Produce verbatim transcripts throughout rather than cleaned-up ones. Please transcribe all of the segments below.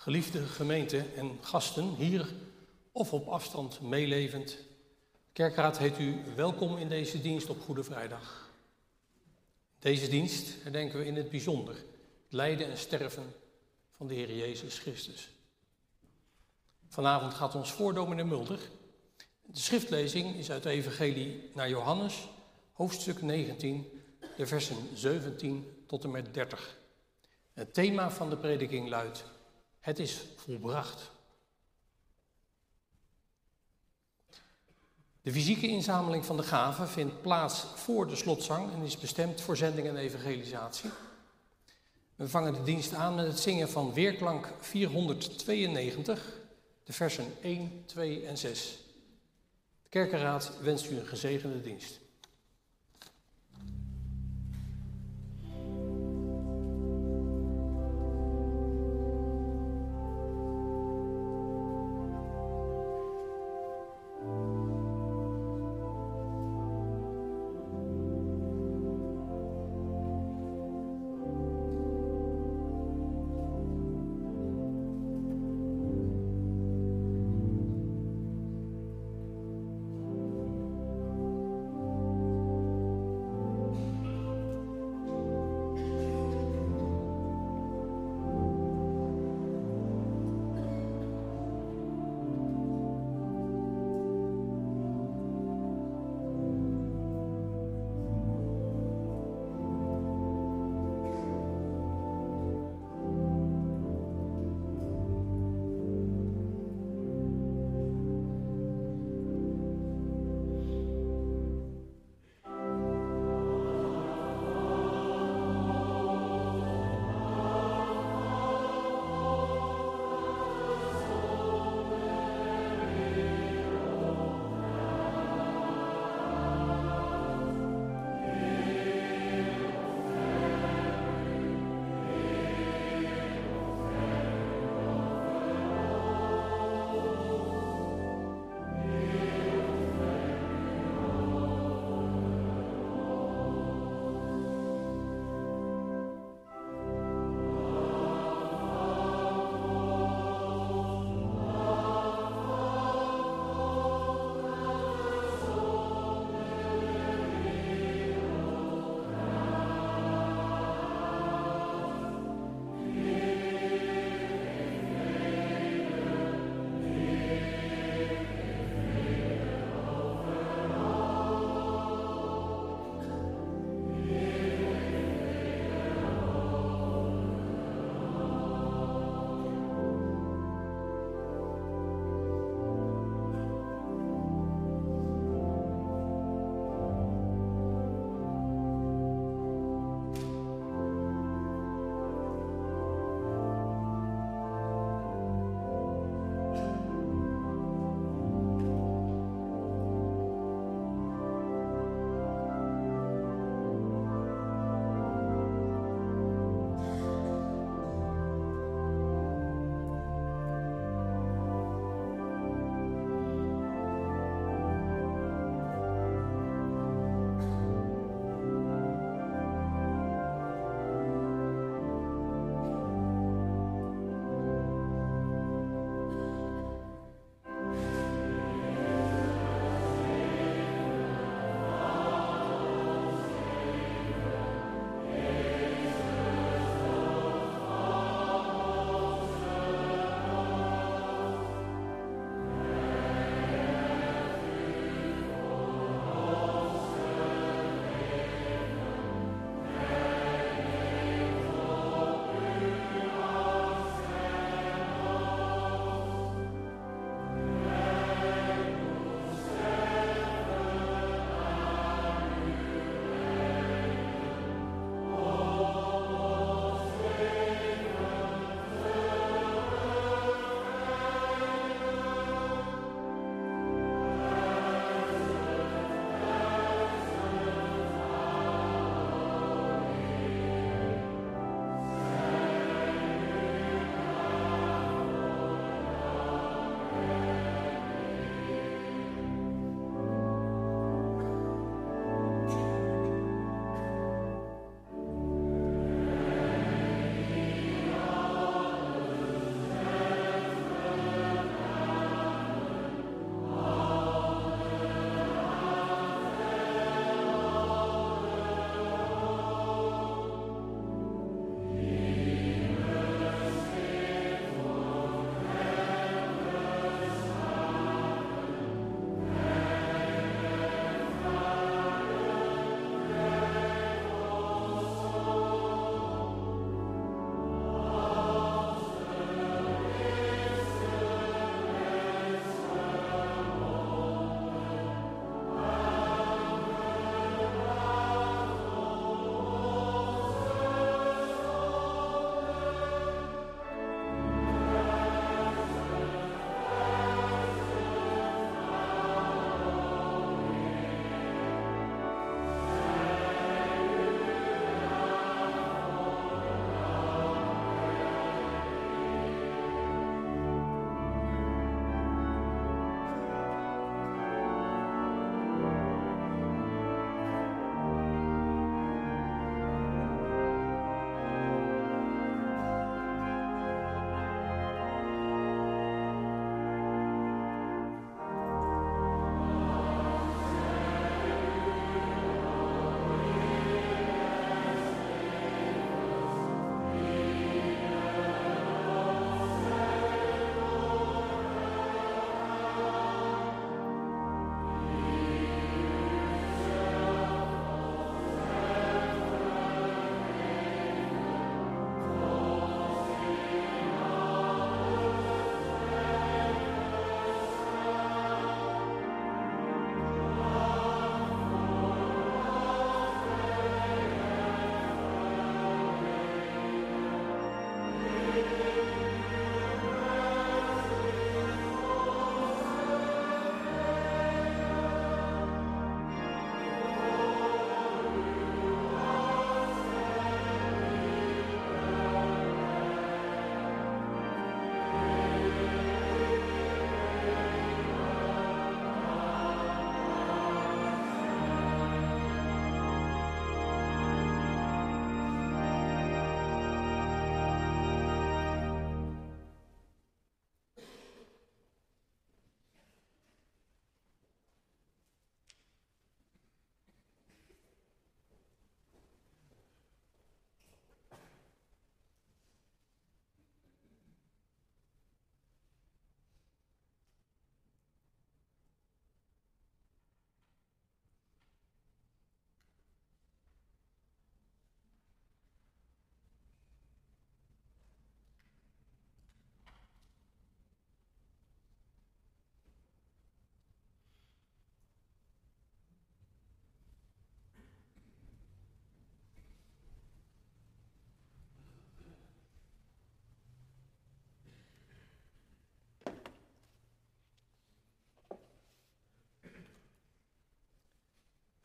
Geliefde gemeente en gasten, hier of op afstand meelevend. Kerkraad heet u welkom in deze dienst op Goede Vrijdag. Deze dienst herdenken we in het bijzonder het lijden en sterven van de Heer Jezus Christus. Vanavond gaat ons voor dominee Mulder. De schriftlezing is uit de Evangelie naar Johannes, hoofdstuk negentien, de versen zeventien tot en met dertig. Het thema van de prediking luidt: het is volbracht. De fysieke inzameling van de gaven vindt plaats voor de slotzang en is bestemd voor zending en evangelisatie. We vangen de dienst aan met het zingen van weerklank vierhonderdtweeënnegentig, de versen één, twee en zes. De kerkenraad wenst u een gezegende dienst.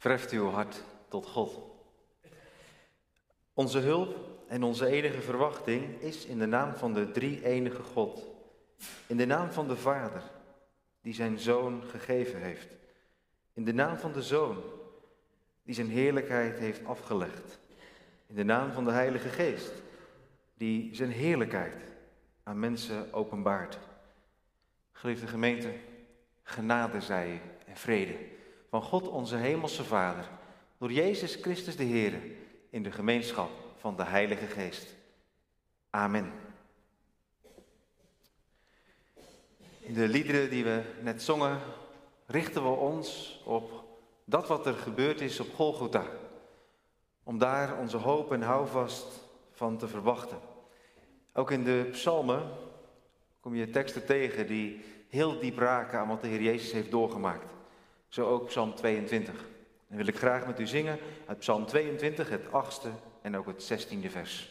Treft uw hart tot God. Onze hulp en onze enige verwachting is in de naam van de drie-enige God. In de naam van de Vader, die zijn Zoon gegeven heeft. In de naam van de Zoon, die zijn heerlijkheid heeft afgelegd. In de naam van de Heilige Geest, die zijn heerlijkheid aan mensen openbaart. Geliefde gemeente, genade zij u en vrede van God onze hemelse Vader, door Jezus Christus de Heer, in de gemeenschap van de Heilige Geest. Amen. In de liederen die we net zongen, richten we ons op dat wat er gebeurd is op Golgotha. Om daar onze hoop en houvast van te verwachten. Ook in de psalmen kom je teksten tegen die heel diep raken aan wat de Heer Jezus heeft doorgemaakt. Zo ook Psalm tweeëntwintig. Dan wil ik graag met u zingen uit Psalm tweeëntwintig, het achtste en ook het zestiende vers.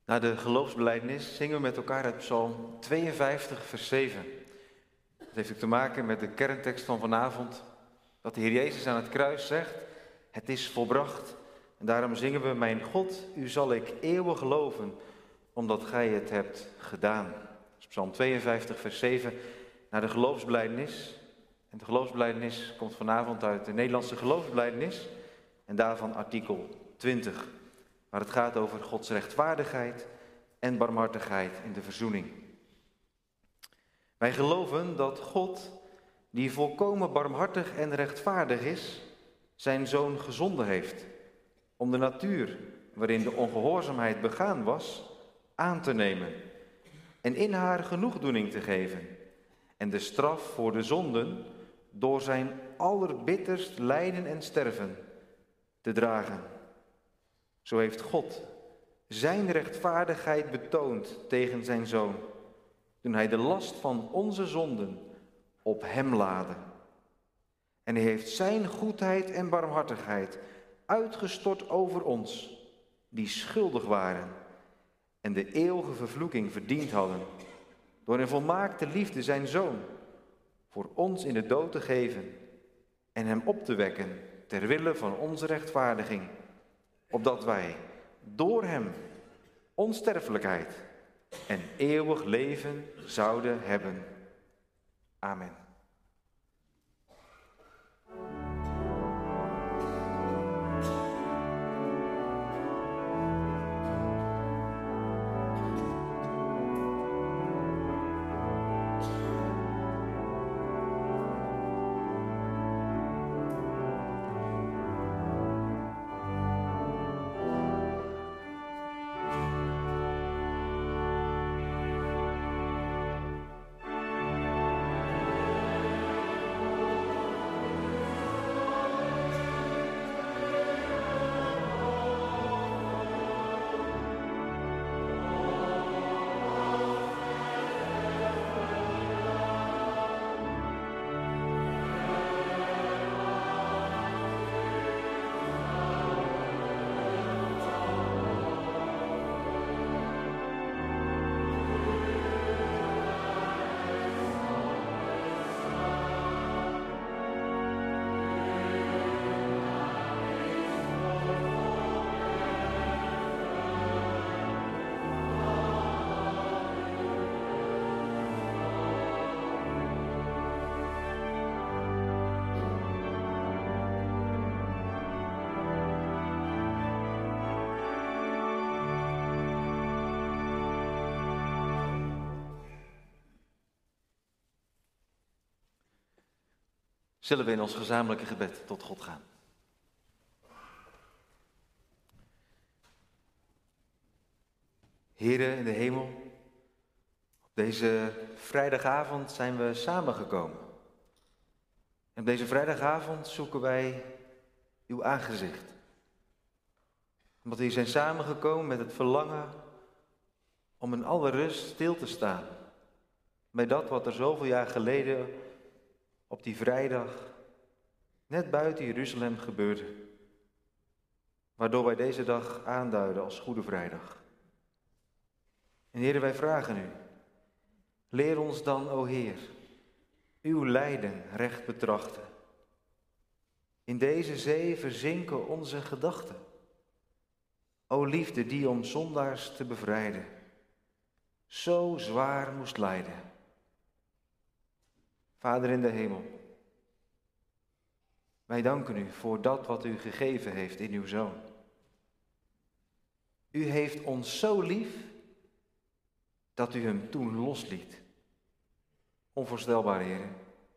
Na de geloofsbelijdenis zingen we met elkaar uit Psalm tweeënvijftig, vers zeven. Dat heeft ook te maken met de kerntekst van vanavond. Dat de Heer Jezus aan het kruis zegt, het is volbracht. En daarom zingen we, mijn God, u zal ik eeuwig loven, omdat gij het hebt gedaan. Dat is Psalm tweeënvijftig, vers zeven, naar de geloofsbelijdenis. En de geloofsbelijdenis komt vanavond uit de Nederlandse geloofsbelijdenis. En daarvan artikel twintig, waar het gaat over Gods rechtvaardigheid en barmhartigheid in de verzoening. Wij geloven dat God, die volkomen barmhartig en rechtvaardig is, zijn Zoon gezonden heeft om de natuur waarin de ongehoorzaamheid begaan was, aan te nemen en in haar genoegdoening te geven en de straf voor de zonden door zijn allerbitterst lijden en sterven te dragen. Zo heeft God zijn rechtvaardigheid betoond tegen zijn Zoon, toen hij de last van onze zonden op hem laadde. En hij heeft zijn goedheid en barmhartigheid uitgestort over ons, die schuldig waren en de eeuwige vervloeking verdiend hadden, door in volmaakte liefde zijn Zoon voor ons in de dood te geven en hem op te wekken ter wille van onze rechtvaardiging, opdat wij door hem onsterfelijkheid en eeuwig leven zouden hebben. Amen. Zullen we in ons gezamenlijke gebed tot God gaan? Heere in de hemel, op deze vrijdagavond zijn we samengekomen. En op deze vrijdagavond zoeken wij uw aangezicht. Omdat we hier zijn samengekomen met het verlangen om in alle rust stil te staan bij dat wat er zoveel jaar geleden op die vrijdag net buiten Jeruzalem gebeurde. Waardoor wij deze dag aanduiden als Goede Vrijdag. En Heer, wij vragen u, leer ons dan, o Heer, uw lijden recht betrachten. In deze zee verzinken onze gedachten. O liefde die om zondaars te bevrijden, zo zwaar moest lijden. Vader in de hemel, wij danken u voor dat wat u gegeven heeft in uw Zoon. U heeft ons zo lief dat u hem toen losliet. Onvoorstelbaar, Heer.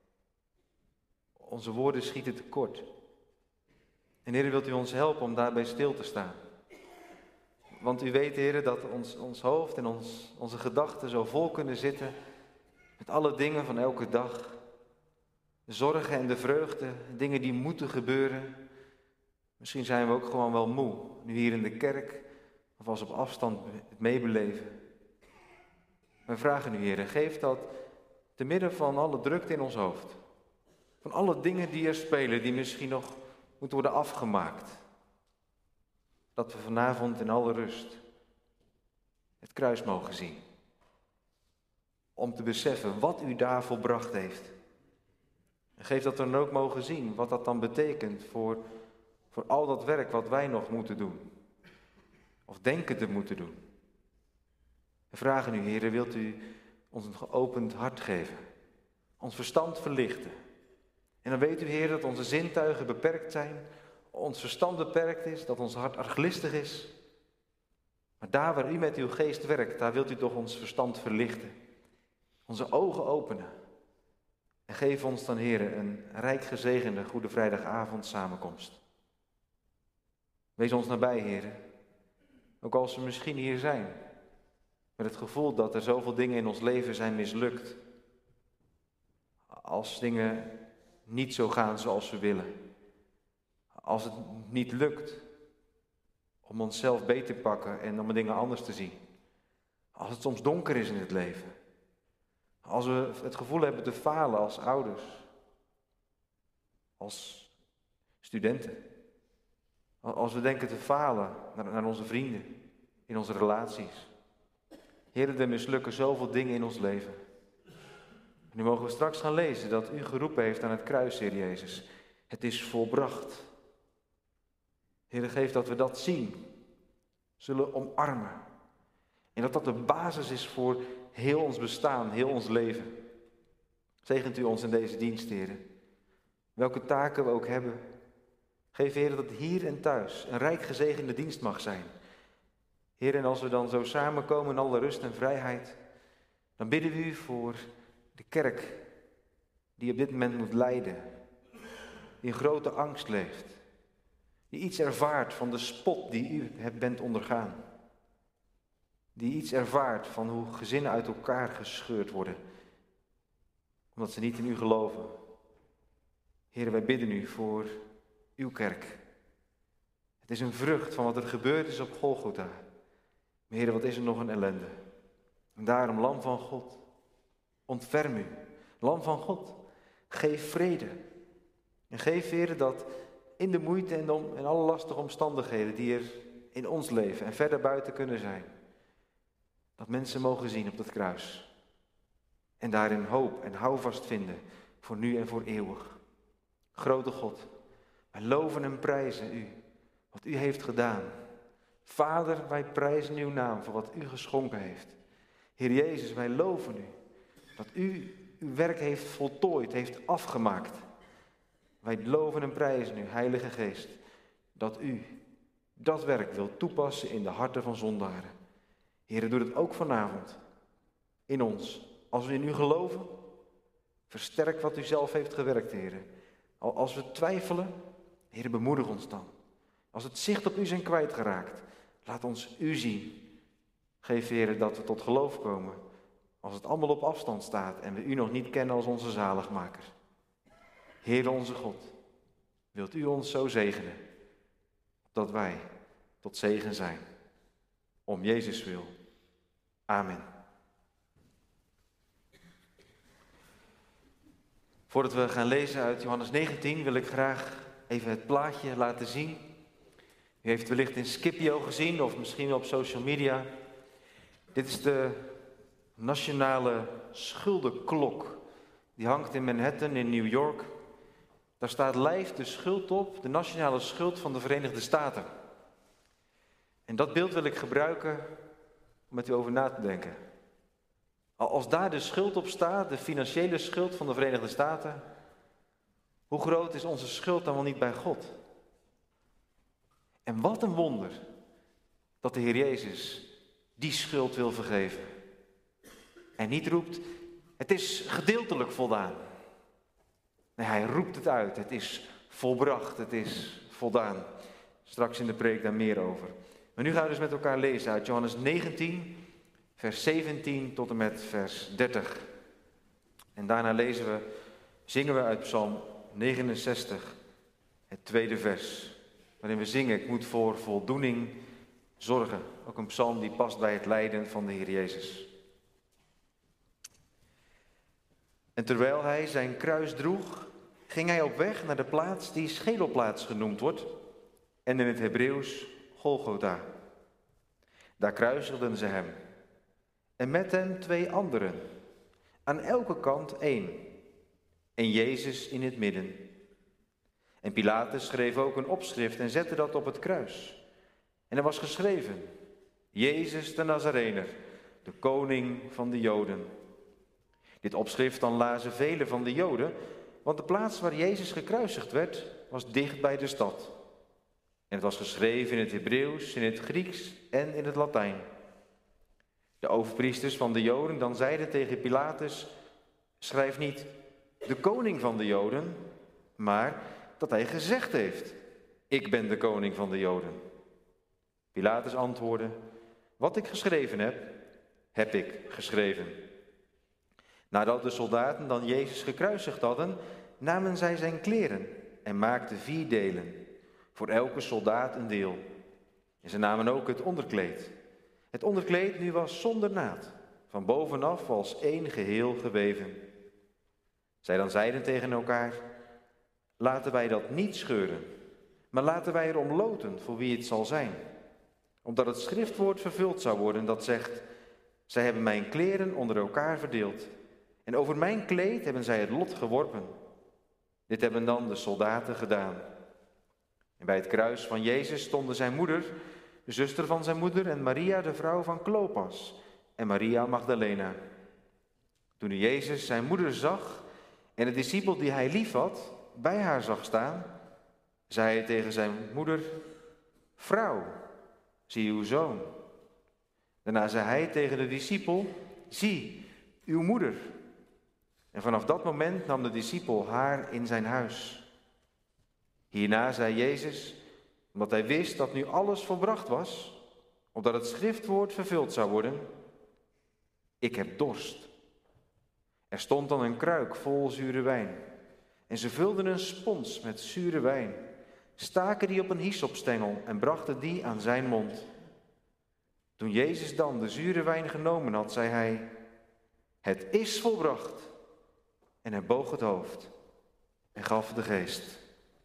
Onze woorden schieten tekort. En Heer, wilt u ons helpen om daarbij stil te staan. Want u weet, Heer, dat ons, ons hoofd en ons, onze gedachten zo vol kunnen zitten met alle dingen van elke dag. De zorgen en de vreugde, dingen die moeten gebeuren. Misschien zijn we ook gewoon wel moe, nu hier in de kerk of als op afstand het meebeleven. Wij vragen u, Heer, geef dat te midden van alle drukte in ons hoofd. Van alle dingen die er spelen, die misschien nog moeten worden afgemaakt. Dat we vanavond in alle rust het kruis mogen zien. Om te beseffen wat u daar volbracht heeft. En geef dat dan ook mogen zien, wat dat dan betekent voor, voor al dat werk wat wij nog moeten doen. Of denken te moeten doen. We vragen u, Heere, wilt u ons een geopend hart geven? Ons verstand verlichten. En dan weet u, Heer, dat onze zintuigen beperkt zijn. Ons verstand beperkt is, dat ons hart arglistig is. Maar daar waar u met uw geest werkt, daar wilt u toch ons verstand verlichten. Onze ogen openen. En geef ons dan, Heer, een rijk gezegende Goede Vrijdagavond samenkomst. Wees ons nabij, Heer. Ook als we misschien hier zijn. Met het gevoel dat er zoveel dingen in ons leven zijn mislukt. Als dingen niet zo gaan zoals we willen. Als het niet lukt om onszelf beter te pakken en om dingen anders te zien. Als het soms donker is in het leven. Als we het gevoel hebben te falen als ouders. Als studenten. Als we denken te falen naar, naar onze vrienden. In onze relaties. Heer, er mislukken zoveel dingen in ons leven. Nu mogen we straks gaan lezen dat u geroepen heeft aan het kruis, Heer Jezus. Het is volbracht. Heer, geef dat we dat zien. Zullen omarmen. En dat dat de basis is voor heel ons bestaan, heel ons leven. Zegent u ons in deze dienst, Heer. Welke taken we ook hebben. Geef, Heer, dat het hier en thuis een rijk gezegende dienst mag zijn. Heer, en als we dan zo samenkomen in alle rust en vrijheid, dan bidden we u voor de kerk die op dit moment moet lijden. Die in grote angst leeft. Die iets ervaart van de spot die u hebt bent ondergaan. Die iets ervaart van hoe gezinnen uit elkaar gescheurd worden. Omdat ze niet in u geloven. Heer, wij bidden u voor uw kerk. Het is een vrucht van wat er gebeurd is op Golgotha. Maar Heer, wat is er nog een ellende. En daarom, Lam van God, ontferm u. Lam van God, geef vrede. En geef, Heer, dat in de moeite en, de, en alle lastige omstandigheden die er in ons leven en verder buiten kunnen zijn, dat mensen mogen zien op dat kruis. En daarin hoop en houvast vinden voor nu en voor eeuwig. Grote God, wij loven en prijzen u, wat u heeft gedaan. Vader, wij prijzen uw naam voor wat u geschonken heeft. Heer Jezus, wij loven u, dat u uw werk heeft voltooid, heeft afgemaakt. Wij loven en prijzen u, Heilige Geest, dat u dat werk wilt toepassen in de harten van zondaren. Heer, doe het ook vanavond in ons. Als we in u geloven, versterk wat u zelf heeft gewerkt, Heer. Als we twijfelen, Heer, bemoedig ons dan. Als het zicht op u zijn kwijtgeraakt, laat ons u zien. Geef, Heer, dat we tot geloof komen. Als het allemaal op afstand staat en we u nog niet kennen als onze zaligmaker. Heer onze God, wilt u ons zo zegenen, dat wij tot zegen zijn. Om Jezus wil. Amen. Voordat we gaan lezen uit Johannes negentien wil ik graag even het plaatje laten zien. U heeft wellicht in Scipio gezien of misschien op social media. Dit is de nationale schuldenklok. Die hangt in Manhattan in New York. Daar staat lijf de schuld op, de nationale schuld van de Verenigde Staten. En dat beeld wil ik gebruiken om met u over na te denken. Als daar de schuld op staat, de financiële schuld van de Verenigde Staten, hoe groot is onze schuld dan wel niet bij God? En wat een wonder dat de Heer Jezus die schuld wil vergeven. En niet roept, het is gedeeltelijk voldaan. Nee, hij roept het uit, het is volbracht, het is voldaan. Straks in de preek daar meer over. Maar nu gaan we dus met elkaar lezen uit Johannes negentien, vers zeventien tot en met vers dertig. En daarna lezen we, zingen we uit Psalm negenenzestig, het tweede vers. Waarin we zingen, ik moet voor voldoening zorgen. Ook een psalm die past bij het lijden van de Heer Jezus. En terwijl hij zijn kruis droeg, ging hij op weg naar de plaats die Schedelplaats genoemd wordt. En in het Hebreeuws Golgotha. Daar kruisigden ze hem, en met hem twee anderen, aan elke kant één, en Jezus in het midden. En Pilatus schreef ook een opschrift en zette dat op het kruis. En er was geschreven: Jezus de Nazarener, de koning van de Joden. Dit opschrift dan lazen velen van de Joden, want de plaats waar Jezus gekruisigd werd, was dicht bij de stad. En het was geschreven in het Hebreeuws, in het Grieks en in het Latijn. De overpriesters van de Joden dan zeiden tegen Pilatus: schrijf niet de koning van de Joden, maar dat hij gezegd heeft: ik ben de koning van de Joden. Pilatus antwoordde: wat ik geschreven heb, heb ik geschreven. Nadat de soldaten dan Jezus gekruisigd hadden, namen zij zijn kleren en maakten vier delen, voor elke soldaat een deel. En ze namen ook het onderkleed. Het onderkleed nu was zonder naad, van bovenaf als één geheel geweven. Zij dan zeiden tegen elkaar: laten wij dat niet scheuren, maar laten wij erom loten voor wie het zal zijn. Omdat het schriftwoord vervuld zou worden dat zegt: zij hebben mijn kleren onder elkaar verdeeld. En over mijn kleed hebben zij het lot geworpen. Dit hebben dan de soldaten gedaan. En bij het kruis van Jezus stonden zijn moeder, de zuster van zijn moeder en Maria, de vrouw van Klopas, en Maria Magdalena. Toen Jezus zijn moeder zag en de discipel die hij liefhad bij haar zag staan, zei hij tegen zijn moeder: vrouw, zie uw zoon. Daarna zei hij tegen de discipel: zie, uw moeder. En vanaf dat moment nam de discipel haar in zijn huis. Hierna zei Jezus, omdat hij wist dat nu alles volbracht was, opdat het schriftwoord vervuld zou worden: ik heb dorst. Er stond dan een kruik vol zure wijn. En ze vulden een spons met zure wijn, staken die op een hyssopstengel en brachten die aan zijn mond. Toen Jezus dan de zure wijn genomen had, zei hij: het is volbracht. En hij boog het hoofd en gaf de geest.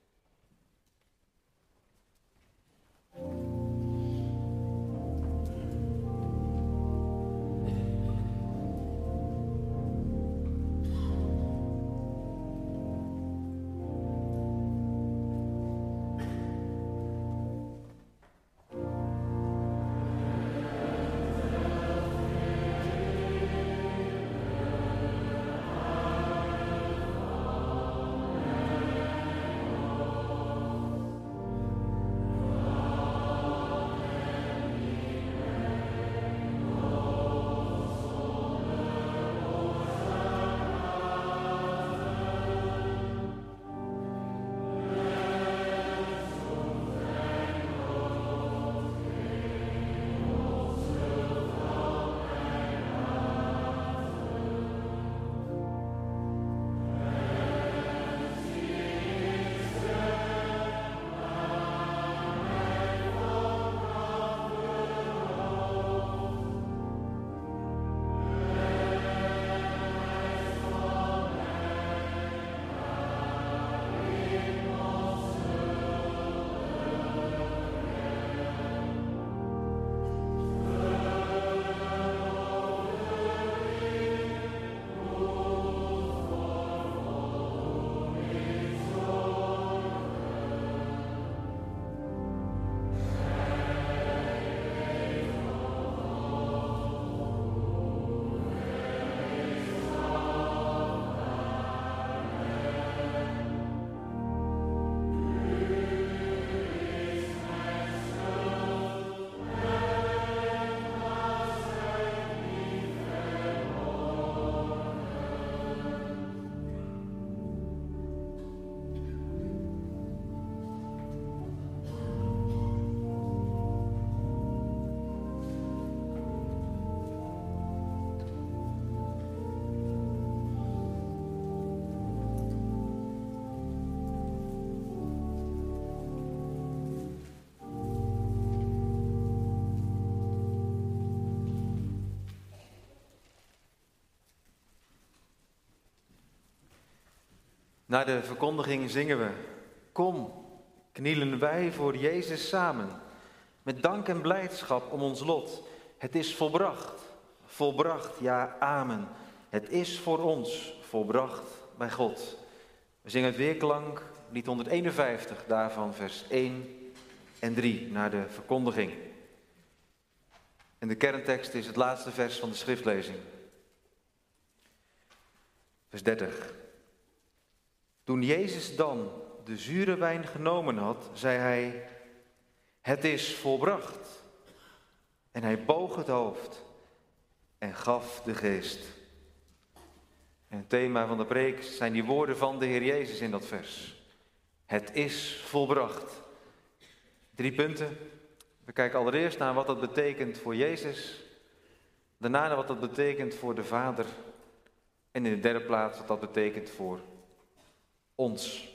Na de verkondiging zingen we: kom, knielen wij voor Jezus samen, met dank en blijdschap om ons lot. Het is volbracht, volbracht. Ja, amen. Het is voor ons volbracht bij God. We zingen het weerklank, lied honderdeenenvijftig, daarvan vers één en drie, naar de verkondiging. En de kerntekst is het laatste vers van de schriftlezing. Vers dertig. Toen Jezus dan de zure wijn genomen had, zei hij, het is volbracht. En hij boog het hoofd en gaf de geest. En het thema van de preek zijn die woorden van de Heer Jezus in dat vers. Het is volbracht. Drie punten. We kijken allereerst naar wat dat betekent voor Jezus. Daarna naar wat dat betekent voor de Vader. En in de derde plaats wat dat betekent voor ons.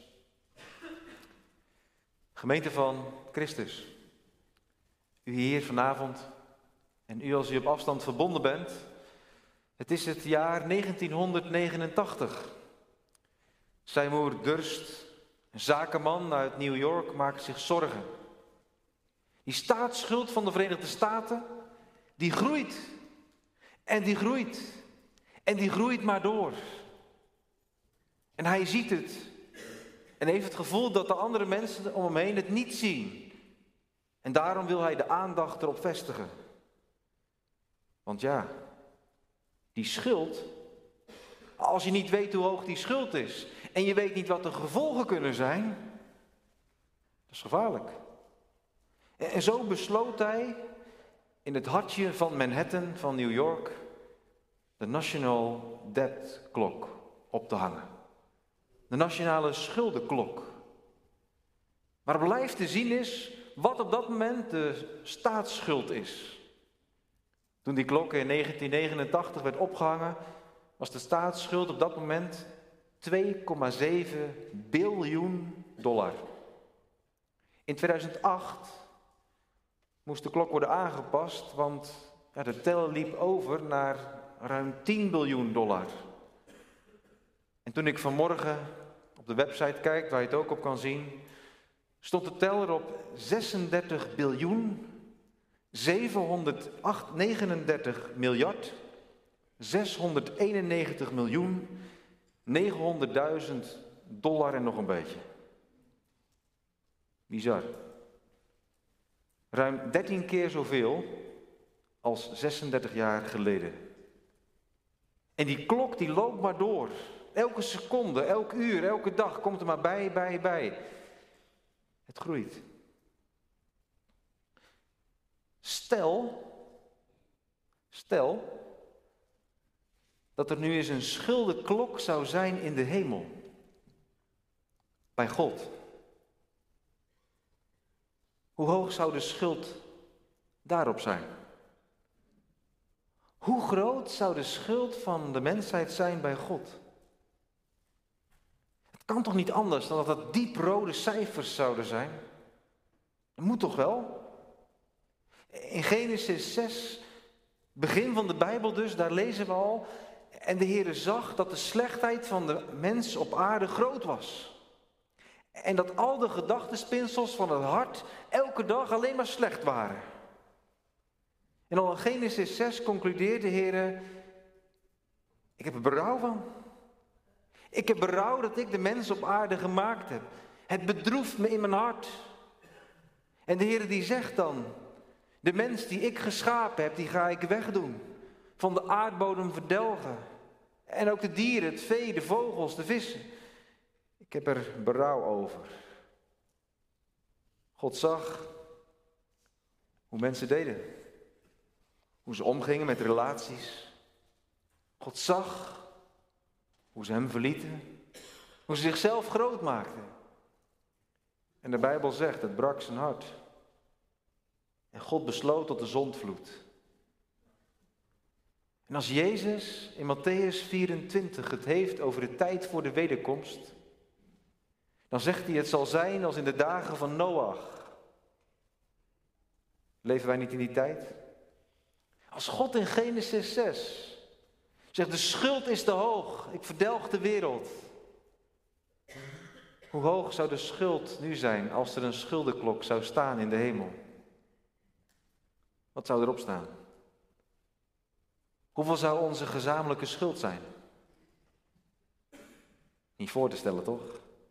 Gemeente van Christus. U hier vanavond en u als u op afstand verbonden bent. Het is het jaar negentienhonderdnegenentachtig. Seymour Durst, een zakenman uit New York, maakt zich zorgen. Die staatsschuld van de Verenigde Staten, die groeit. En die groeit. En die groeit maar door. En hij ziet het. En heeft het gevoel dat de andere mensen om hem heen het niet zien. En daarom wil hij de aandacht erop vestigen. Want ja, die schuld, als je niet weet hoe hoog die schuld is en je weet niet wat de gevolgen kunnen zijn, dat is gevaarlijk. En zo besloot hij in het hartje van Manhattan van New York de National Debt Clock op te hangen. De nationale schuldenklok. Maar blijft te zien is wat op dat moment de staatsschuld is. Toen die klok in negentien negenentachtig werd opgehangen, was de staatsschuld op dat moment twee komma zeven biljoen dollar. In tweeduizend acht moest de klok worden aangepast, want ja, de teller liep over naar ruim tien biljoen dollar. En toen ik vanmorgen op de website kijk, waar je het ook op kan zien, stond de teller op zesendertig biljoen zevenhonderdnegenendertig miljard zeshonderdeenennegentig miljoen negenhonderdduizend dollar en nog een beetje. Bizar. Ruim dertien keer zoveel als zesendertig jaar geleden. En die klok die loopt maar door. Elke seconde, elk uur, elke dag komt er maar bij, bij, bij. Het groeit. Stel, stel dat er nu eens een schuldenklok zou zijn in de hemel. Bij God. Hoe hoog zou de schuld daarop zijn? Hoe groot zou de schuld van de mensheid zijn bij God? Het kan toch niet anders dan dat het dieprode cijfers zouden zijn? Dat moet toch wel? In Genesis zes, begin van de Bijbel dus, daar lezen we al. En de Heere zag dat de slechtheid van de mens op aarde groot was. En dat al de gedachtenspinsels van het hart elke dag alleen maar slecht waren. En al in Genesis zes concludeert de Heere, ik heb er berouw van. Ik heb berouw dat ik de mens op aarde gemaakt heb. Het bedroeft me in mijn hart. En de Heere die zegt dan, de mens die ik geschapen heb, die ga ik wegdoen. Van de aardbodem verdelgen. En ook de dieren, het vee, de vogels, de vissen. Ik heb er berouw over. God zag hoe mensen deden. Hoe ze omgingen met relaties. God zag hoe ze hem verlieten. Hoe ze zichzelf groot maakten. En de Bijbel zegt, het brak zijn hart. En God besloot tot de zondvloed. En als Jezus in Mattheüs vierentwintig het heeft over de tijd voor de wederkomst, dan zegt hij, het zal zijn als in de dagen van Noach. Leven wij niet in die tijd? Als God in Genesis zes zegt, de schuld is te hoog, ik verdelg de wereld. Hoe hoog zou de schuld nu zijn als er een schuldenklok zou staan in de hemel? Wat zou erop staan? Hoeveel zou onze gezamenlijke schuld zijn? Niet voor te stellen, toch?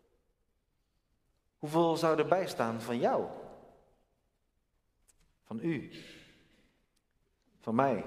Hoeveel zou erbij staan van jou? Van u? Van mij?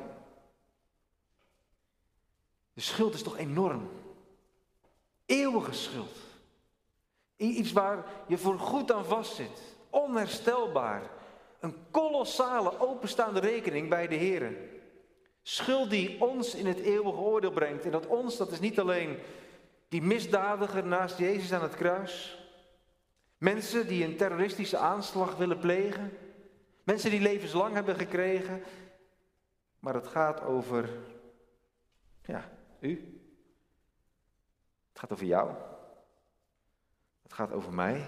De schuld is toch enorm? Eeuwige schuld. Iets waar je voor goed aan vastzit. Onherstelbaar. Een kolossale openstaande rekening bij de Heer. Schuld die ons in het eeuwige oordeel brengt. En dat ons, dat is niet alleen die misdadiger naast Jezus aan het kruis. Mensen die een terroristische aanslag willen plegen. Mensen die levenslang hebben gekregen. Maar het gaat over, ja, u. Het gaat over jou. Het gaat over mij.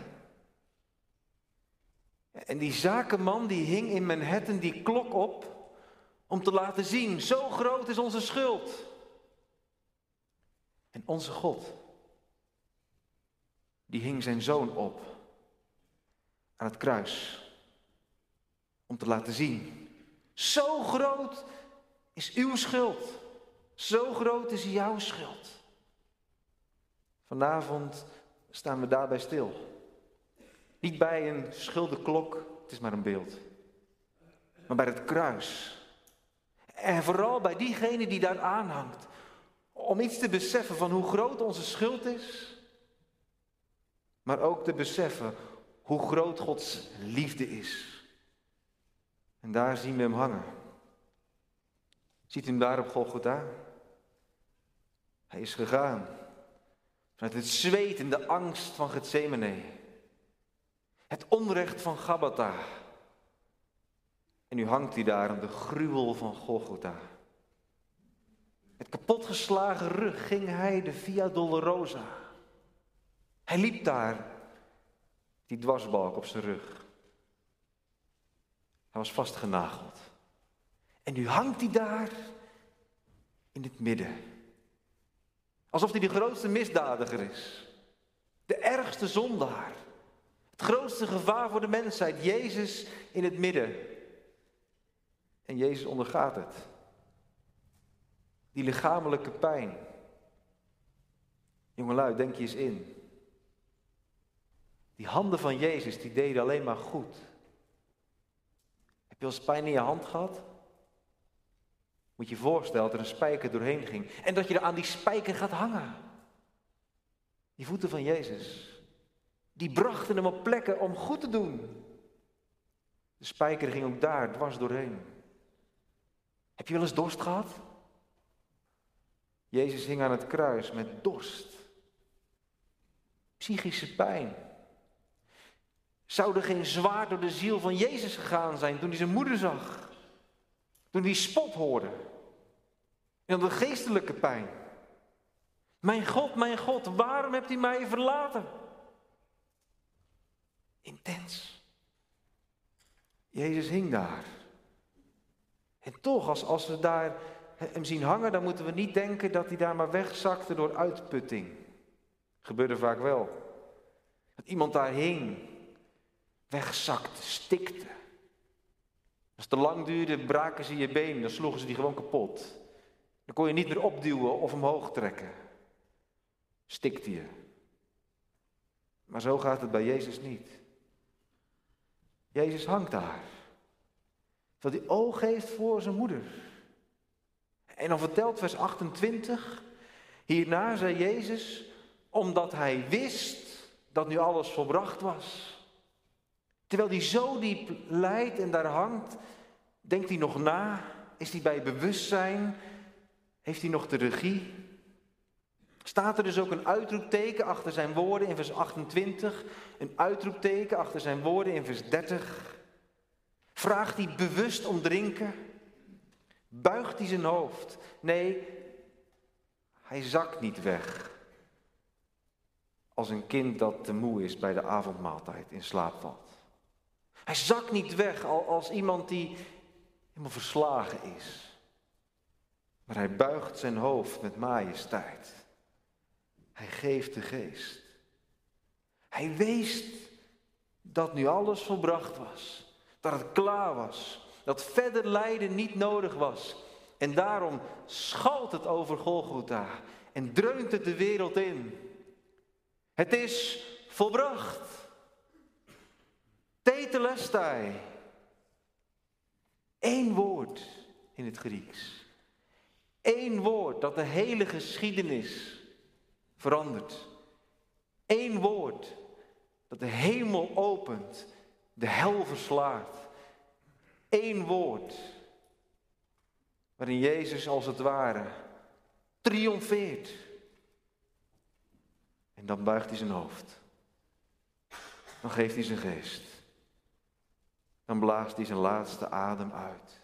En die zakenman die hing in Manhattan die klok op om te laten zien, zo groot is onze schuld. En onze God, die hing zijn zoon op aan het kruis om te laten zien, zo groot is uw schuld. Zo groot is jouw schuld. Vanavond staan we daarbij stil. Niet bij een schuldenklok, het is maar een beeld. Maar bij het kruis. En vooral bij diegene die daar aanhangt. Om iets te beseffen van hoe groot onze schuld is. Maar ook te beseffen hoe groot Gods liefde is. En daar zien we hem hangen. Ziet u hem daar op Golgotha? Hij is gegaan. Vanuit het zweet en de angst van Getsemane. Het onrecht van Gabbatha. En nu hangt hij daar aan de gruwel van Golgotha. Met kapotgeslagen rug ging hij de Via Dolorosa. Hij liep daar, die dwarsbalk op zijn rug. Hij was vastgenageld. En nu hangt hij daar in het midden. Alsof hij de grootste misdadiger is. De ergste zondaar. Het grootste gevaar voor de mensheid. Jezus in het midden. En Jezus ondergaat het. Die lichamelijke pijn. Jongelui, denk je eens in. Die handen van Jezus, die deden alleen maar goed. Heb je wel eens pijn in je hand gehad? Moet je je voorstellen dat er een spijker doorheen ging. En dat je er aan die spijker gaat hangen. Die voeten van Jezus. Die brachten hem op plekken om goed te doen. De spijker ging ook daar dwars doorheen. Heb je wel eens dorst gehad? Jezus hing aan het kruis met dorst. Psychische pijn. Zou er geen zwaard door de ziel van Jezus gegaan zijn toen hij zijn moeder zag? Toen hij spot hoorde. En dan de geestelijke pijn. Mijn God, mijn God, waarom hebt u mij verlaten? Intens. Jezus hing daar. En toch, als, als we daar hem zien hangen, dan moeten we niet denken dat hij daar maar wegzakte door uitputting. Gebeurde vaak wel. Dat iemand daar hing, wegzakte, stikte. Als het te lang duurde, braken ze je been, dan sloegen ze die gewoon kapot. Dan kon je niet meer opduwen of omhoog trekken. Stikte je. Maar zo gaat het bij Jezus niet. Jezus hangt daar. Terwijl hij oog heeft voor zijn moeder. En dan vertelt vers achtentwintig. Hierna zei Jezus, omdat hij wist dat nu alles volbracht was. Terwijl hij zo diep lijdt en daar hangt, denkt hij nog na. Is hij bij bewustzijn? Heeft hij nog de regie? Staat er dus ook een uitroepteken achter zijn woorden in vers achtentwintig. Een uitroepteken achter zijn woorden in vers dertig. Vraagt hij bewust om drinken? Buigt hij zijn hoofd? Nee, hij zakt niet weg. Als een kind dat te moe is bij de avondmaaltijd in slaap valt. Hij zakt niet weg als iemand die helemaal verslagen is. Maar hij buigt zijn hoofd met majesteit. Hij geeft de geest. Hij wist dat nu alles volbracht was. Dat het klaar was. Dat verder lijden niet nodig was. En daarom schalt het over Golgotha en dreunt het de wereld in. Het is volbracht. Tetelestai. Eén woord in het Grieks. Eén woord dat de hele geschiedenis verandert. Eén woord dat de hemel opent, de hel verslaat. Eén woord waarin Jezus als het ware triomfeert. En dan buigt hij zijn hoofd. Dan geeft hij zijn geest. Dan blaast hij zijn laatste adem uit.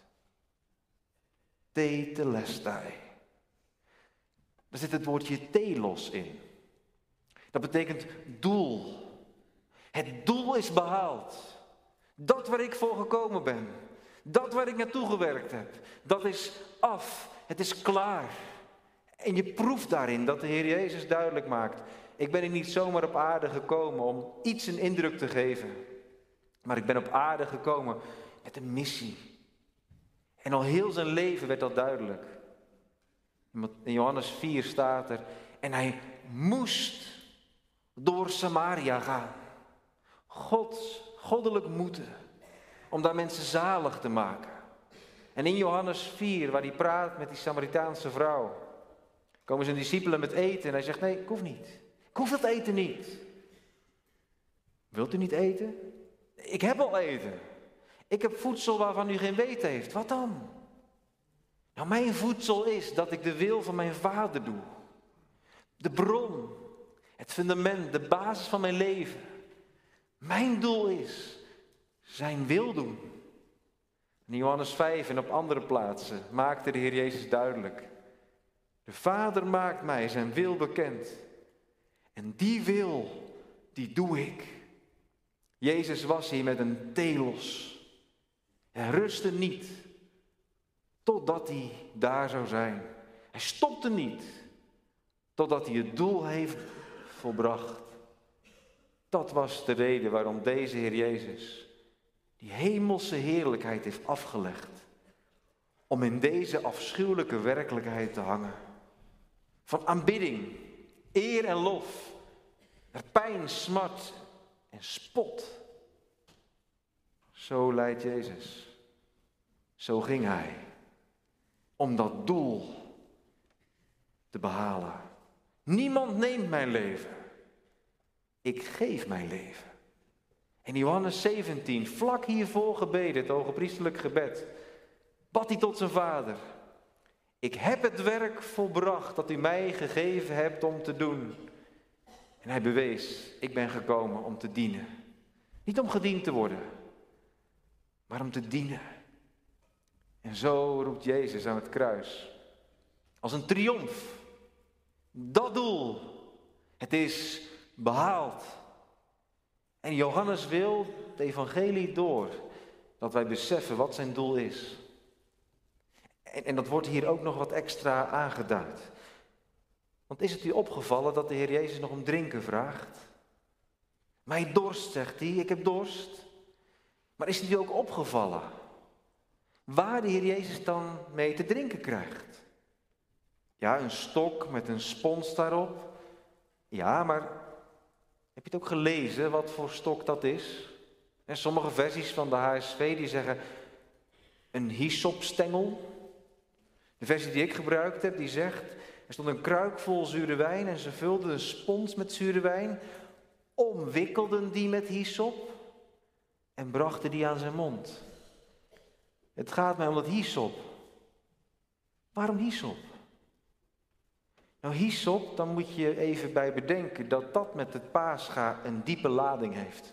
Tetelestai. Daar zit het woordje telos in. Dat betekent doel. Het doel is behaald. Dat waar ik voor gekomen ben. Dat waar ik naartoe gewerkt heb. Dat is af. Het is klaar. En je proeft daarin dat de Heer Jezus duidelijk maakt. Ik ben hier niet zomaar op aarde gekomen om iets een indruk te geven. Maar ik ben op aarde gekomen met een missie. En al heel zijn leven werd dat duidelijk. In Johannes vier staat er. En hij moest door Samaria gaan. God, goddelijk moeten. Om daar mensen zalig te maken. En in Johannes vier, waar hij praat met die Samaritaanse vrouw, komen zijn discipelen met eten. En hij zegt, nee, ik hoef niet. Ik hoef dat eten niet. Wilt u niet eten? Ik heb al eten. Ik heb voedsel waarvan u geen weet heeft. Wat dan? Nou, mijn voedsel is dat ik de wil van mijn Vader doe. De bron, het fundament, de basis van mijn leven. Mijn doel is zijn wil doen. In Johannes vijf en op andere plaatsen maakte de Heer Jezus duidelijk. De Vader maakt mij zijn wil bekend. En die wil, die doe ik. Jezus was hier met een telos. Hij rustte niet totdat hij daar zou zijn. Hij stopte niet totdat hij het doel heeft volbracht. Dat was de reden waarom deze Heer Jezus die hemelse heerlijkheid heeft afgelegd. Om in deze afschuwelijke werkelijkheid te hangen. Van aanbidding, eer en lof, naar pijn, smart en spot. Zo leidt Jezus. Zo ging hij. Om dat doel te behalen. Niemand neemt mijn leven. Ik geef mijn leven. In Johannes zeventien, vlak hiervoor gebeden, het hogepriesterlijk gebed, bad hij tot zijn vader. Ik heb het werk volbracht dat u mij gegeven hebt om te doen. En hij bewees, ik ben gekomen om te dienen. Niet om gediend te worden, maar om te dienen. En zo roept Jezus aan het kruis. Als een triomf. Dat doel. Het is behaald. En Johannes wil het evangelie door. Dat wij beseffen wat zijn doel is. En, en dat wordt hier ook nog wat extra aangeduid. Want is het u opgevallen dat de Heer Jezus nog om drinken vraagt? Mij dorst, zegt hij, ik heb dorst. Maar is het u ook opgevallen waar de Heer Jezus dan mee te drinken krijgt? Ja, een stok met een spons daarop. Ja, maar heb je het ook gelezen wat voor stok dat is? En sommige versies van de H S V die zeggen een hyssopstengel. De versie die ik gebruikt heb, die zegt, er stond een kruik vol zure wijn en ze vulden een spons met zure wijn, omwikkelden die met hyssop en brachten die aan zijn mond. Het gaat mij om dat hyssop. Waarom hyssop? Nou, hyssop, dan moet je even bij bedenken dat dat met het Pascha een diepe lading heeft.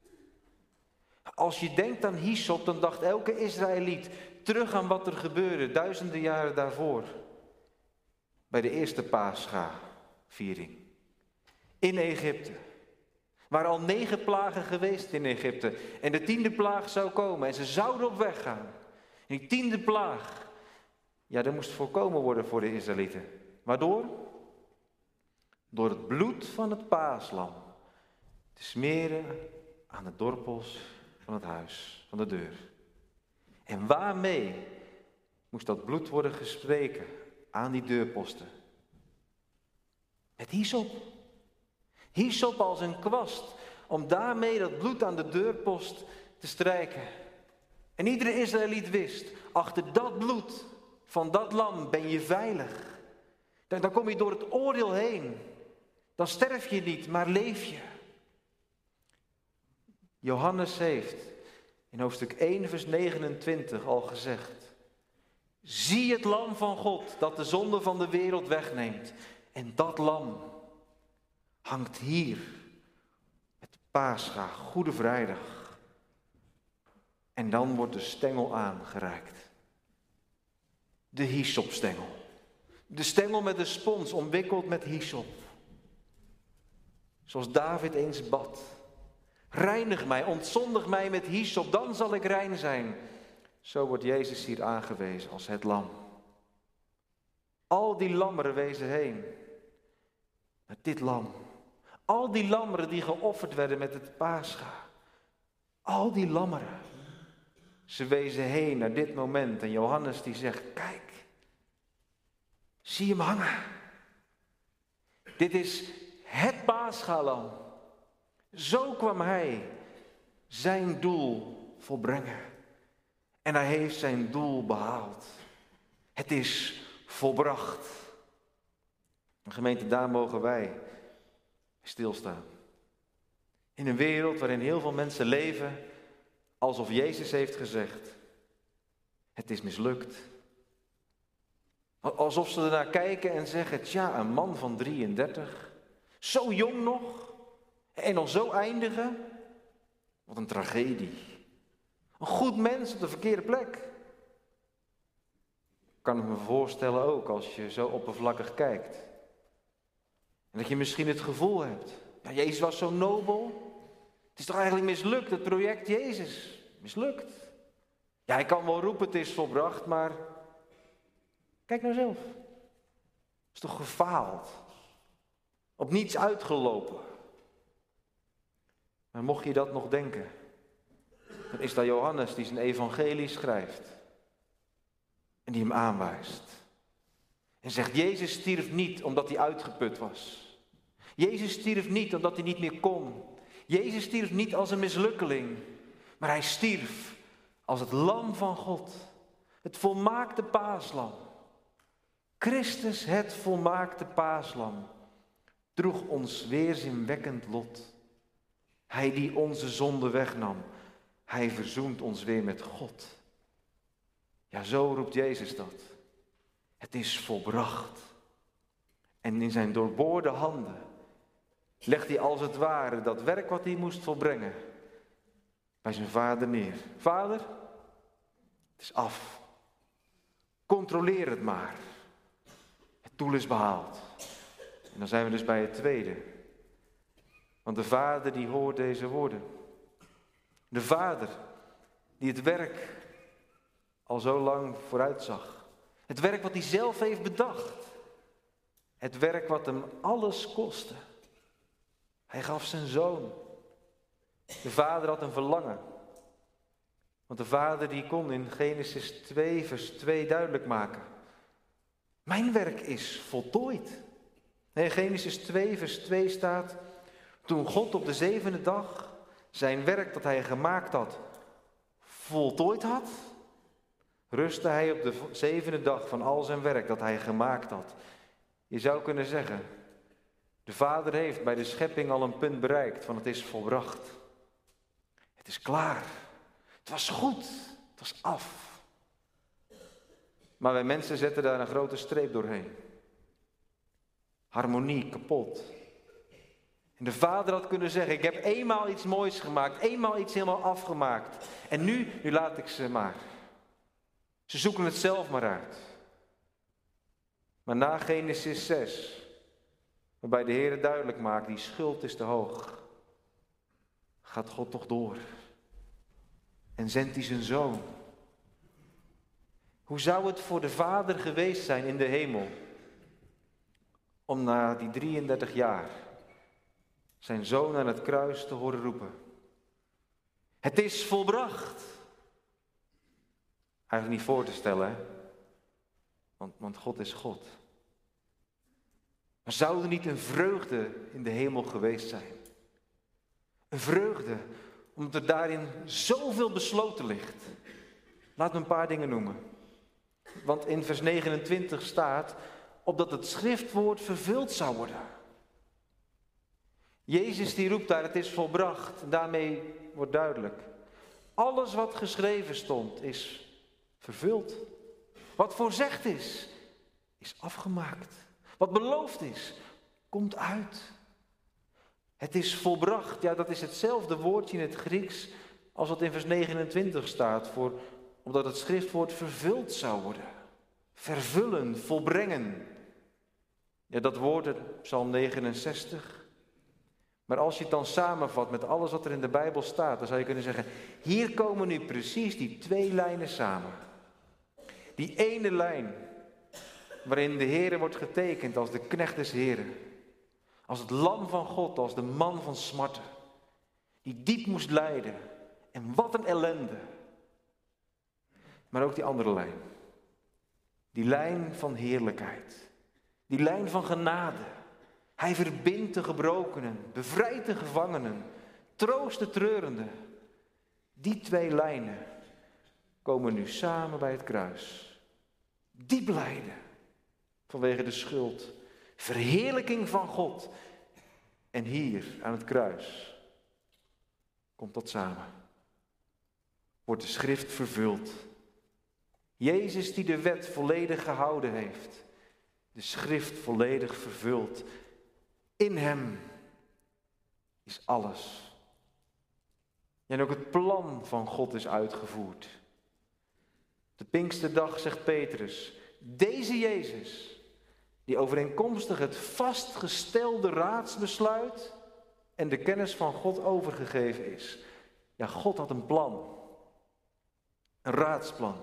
Als je denkt aan hyssop, dan dacht elke Israëliet terug aan wat er gebeurde duizenden jaren daarvoor. Bij de eerste Pascha-viering. In Egypte. Waren al negen plagen geweest in Egypte. En de tiende plaag zou komen en ze zouden op weg gaan. En die tiende plaag, ja, dat moest voorkomen worden voor de Israëlieten. Waardoor? Door het bloed van het paaslam te smeren aan de dorpels van het huis, van de deur. En waarmee moest dat bloed worden gestreken aan die deurposten. Met hyssop. Hyssop als een kwast, om daarmee dat bloed aan de deurpost te strijken. En iedere Israëliet wist, achter dat bloed van dat lam ben je veilig. Dan, dan kom je door het oordeel heen. Dan sterf je niet, maar leef je. Johannes heeft in hoofdstuk één vers negenentwintig al gezegd: zie het lam van God dat de zonde van de wereld wegneemt. En dat lam hangt hier met Pascha, Goede Vrijdag. En dan wordt de stengel aangereikt. De hyssopstengel. De stengel met de spons omwikkeld met hyssop. Zoals David eens bad. Reinig mij, ontzondig mij met hyssop, dan zal ik rein zijn. Zo wordt Jezus hier aangewezen als het lam. Al die lammeren wezen heen naar dit lam. Al die lammeren die geofferd werden met het Pascha. Al die lammeren. Ze wezen heen naar dit moment. En Johannes die zegt, kijk. Zie hem hangen. Dit is het Paschalam. Zo kwam hij zijn doel volbrengen. En hij heeft zijn doel behaald. Het is volbracht. En gemeente, daar mogen wij stilstaan. In een wereld waarin heel veel mensen leven alsof Jezus heeft gezegd: het is mislukt. Alsof ze ernaar kijken en zeggen: tja, een man van drieëndertig, zo jong nog en nog zo eindigen. Wat een tragedie. Een goed mens op de verkeerde plek. Kan ik me voorstellen ook als je zo oppervlakkig kijkt. En dat je misschien het gevoel hebt: ja, Jezus was zo nobel. Het is toch eigenlijk mislukt, het project Jezus. Mislukt. Ja, hij kan wel roepen, het is volbracht, maar kijk nou zelf. Het is toch gefaald. Op niets uitgelopen. Maar mocht je dat nog denken, dan is dat Johannes die zijn evangelie schrijft. En die hem aanwijst. En zegt, Jezus stierf niet omdat hij uitgeput was. Jezus stierf niet omdat hij niet meer kon. Jezus stierf niet als een mislukkeling. Maar hij stierf als het lam van God. Het volmaakte paaslam. Christus, het volmaakte paaslam, droeg ons weerzinwekkend lot. Hij die onze zonde wegnam. Hij verzoent ons weer met God. Ja, zo roept Jezus dat. Het is volbracht. En in zijn doorboorde handen legt hij als het ware dat werk wat hij moest volbrengen bij zijn vader neer. Vader, het is af. Controleer het maar. Het doel is behaald. En dan zijn we dus bij het tweede. Want de vader die hoort deze woorden. De vader die het werk al zo lang vooruitzag. Het werk wat hij zelf heeft bedacht. Het werk wat hem alles kostte. Hij gaf zijn zoon. De vader had een verlangen. Want de vader die kon in Genesis twee vers twee duidelijk maken. Mijn werk is voltooid. In Genesis twee vers twee staat: toen God op de zevende dag zijn werk dat hij gemaakt had voltooid had, rustte hij op de zevende dag van al zijn werk dat hij gemaakt had. Je zou kunnen zeggen, de Vader heeft bij de schepping al een punt bereikt van het is volbracht. Het is klaar. Het was goed. Het was af. Maar wij mensen zetten daar een grote streep doorheen. Harmonie kapot. En de Vader had kunnen zeggen, ik heb eenmaal iets moois gemaakt, eenmaal iets helemaal afgemaakt. En nu, nu laat ik ze maar. Ze zoeken het zelf maar uit. Maar na Genesis zes, waarbij de Heer duidelijk maakt, die schuld is te hoog, gaat God toch door. En zendt hij zijn zoon. Hoe zou het voor de Vader geweest zijn in de hemel, om na die drieëndertig jaar zijn zoon aan het kruis te horen roepen: het is volbracht. Eigenlijk niet voor te stellen, hè? Want, want God is God. Maar zou er niet een vreugde in de hemel geweest zijn? Een vreugde, omdat er daarin zoveel besloten ligt. Laat me een paar dingen noemen. Want in vers negenentwintig staat, opdat het schriftwoord vervuld zou worden. Jezus die roept daar, het is volbracht. En daarmee wordt duidelijk. Alles wat geschreven stond, is vervuld. Wat voorzegd is, is afgemaakt. Wat beloofd is, komt uit. Het is volbracht. Ja, dat is hetzelfde woordje in het Grieks als wat in vers negenentwintig staat. Voor, omdat het schriftwoord vervuld zou worden. Vervullen, volbrengen. Ja, dat woord uit Psalm negenenzestig. Maar als je het dan samenvat met alles wat er in de Bijbel staat, dan zou je kunnen zeggen, hier komen nu precies die twee lijnen samen. Die ene lijn, waarin de Heere wordt getekend als de knecht des Heren. Als het lam van God, als de man van smarten. Die diep moest lijden. En wat een ellende. Maar ook die andere lijn. Die lijn van heerlijkheid. Die lijn van genade. Hij verbindt de gebrokenen, bevrijdt de gevangenen, troost de treurenden. Die twee lijnen komen nu samen bij het kruis. Diep lijden vanwege de schuld, verheerlijking van God. En hier aan het kruis komt dat samen. Wordt de schrift vervuld. Jezus die de wet volledig gehouden heeft, de schrift volledig vervuld. In hem is alles. En ook het plan van God is uitgevoerd. De Pinksterdag zegt Petrus, deze Jezus, die overeenkomstig het vastgestelde raadsbesluit en de kennis van God overgegeven is. Ja, God had een plan. Een raadsplan.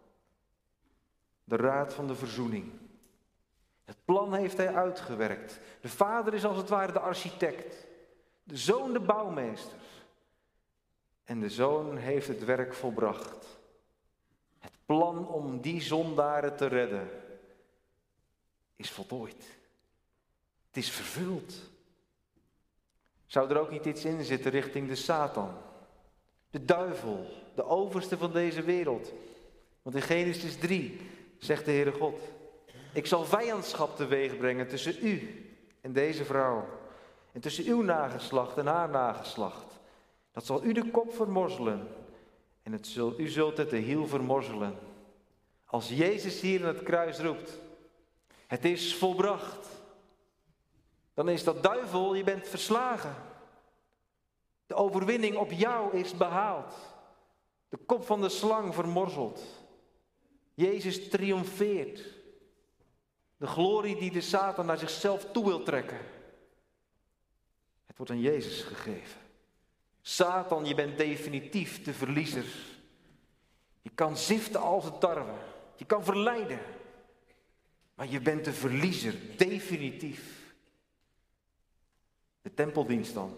De raad van de verzoening. Het plan heeft hij uitgewerkt. De vader is als het ware de architect. De zoon de bouwmeester. En de zoon heeft het werk volbracht. Het plan om die zondaren te redden is voltooid. Het is vervuld. Zou er ook niet iets in zitten richting de Satan? De duivel, de overste van deze wereld. Want in Genesis drie zegt de Heere God, ik zal vijandschap teweeg brengen tussen u en deze vrouw. En tussen uw nageslacht en haar nageslacht. Dat zal u de kop vermorzelen. En het zul, u zult het de hiel vermorzelen. Als Jezus hier aan het kruis roept, het is volbracht. Dan is dat duivel, je bent verslagen. De overwinning op jou is behaald. De kop van de slang vermorzeld. Jezus triomfeert. De glorie die de Satan naar zichzelf toe wil trekken. Het wordt aan Jezus gegeven. Satan, je bent definitief de verliezer. Je kan ziften als het tarwe. Je kan verleiden. Maar je bent de verliezer, definitief. De tempeldienst dan.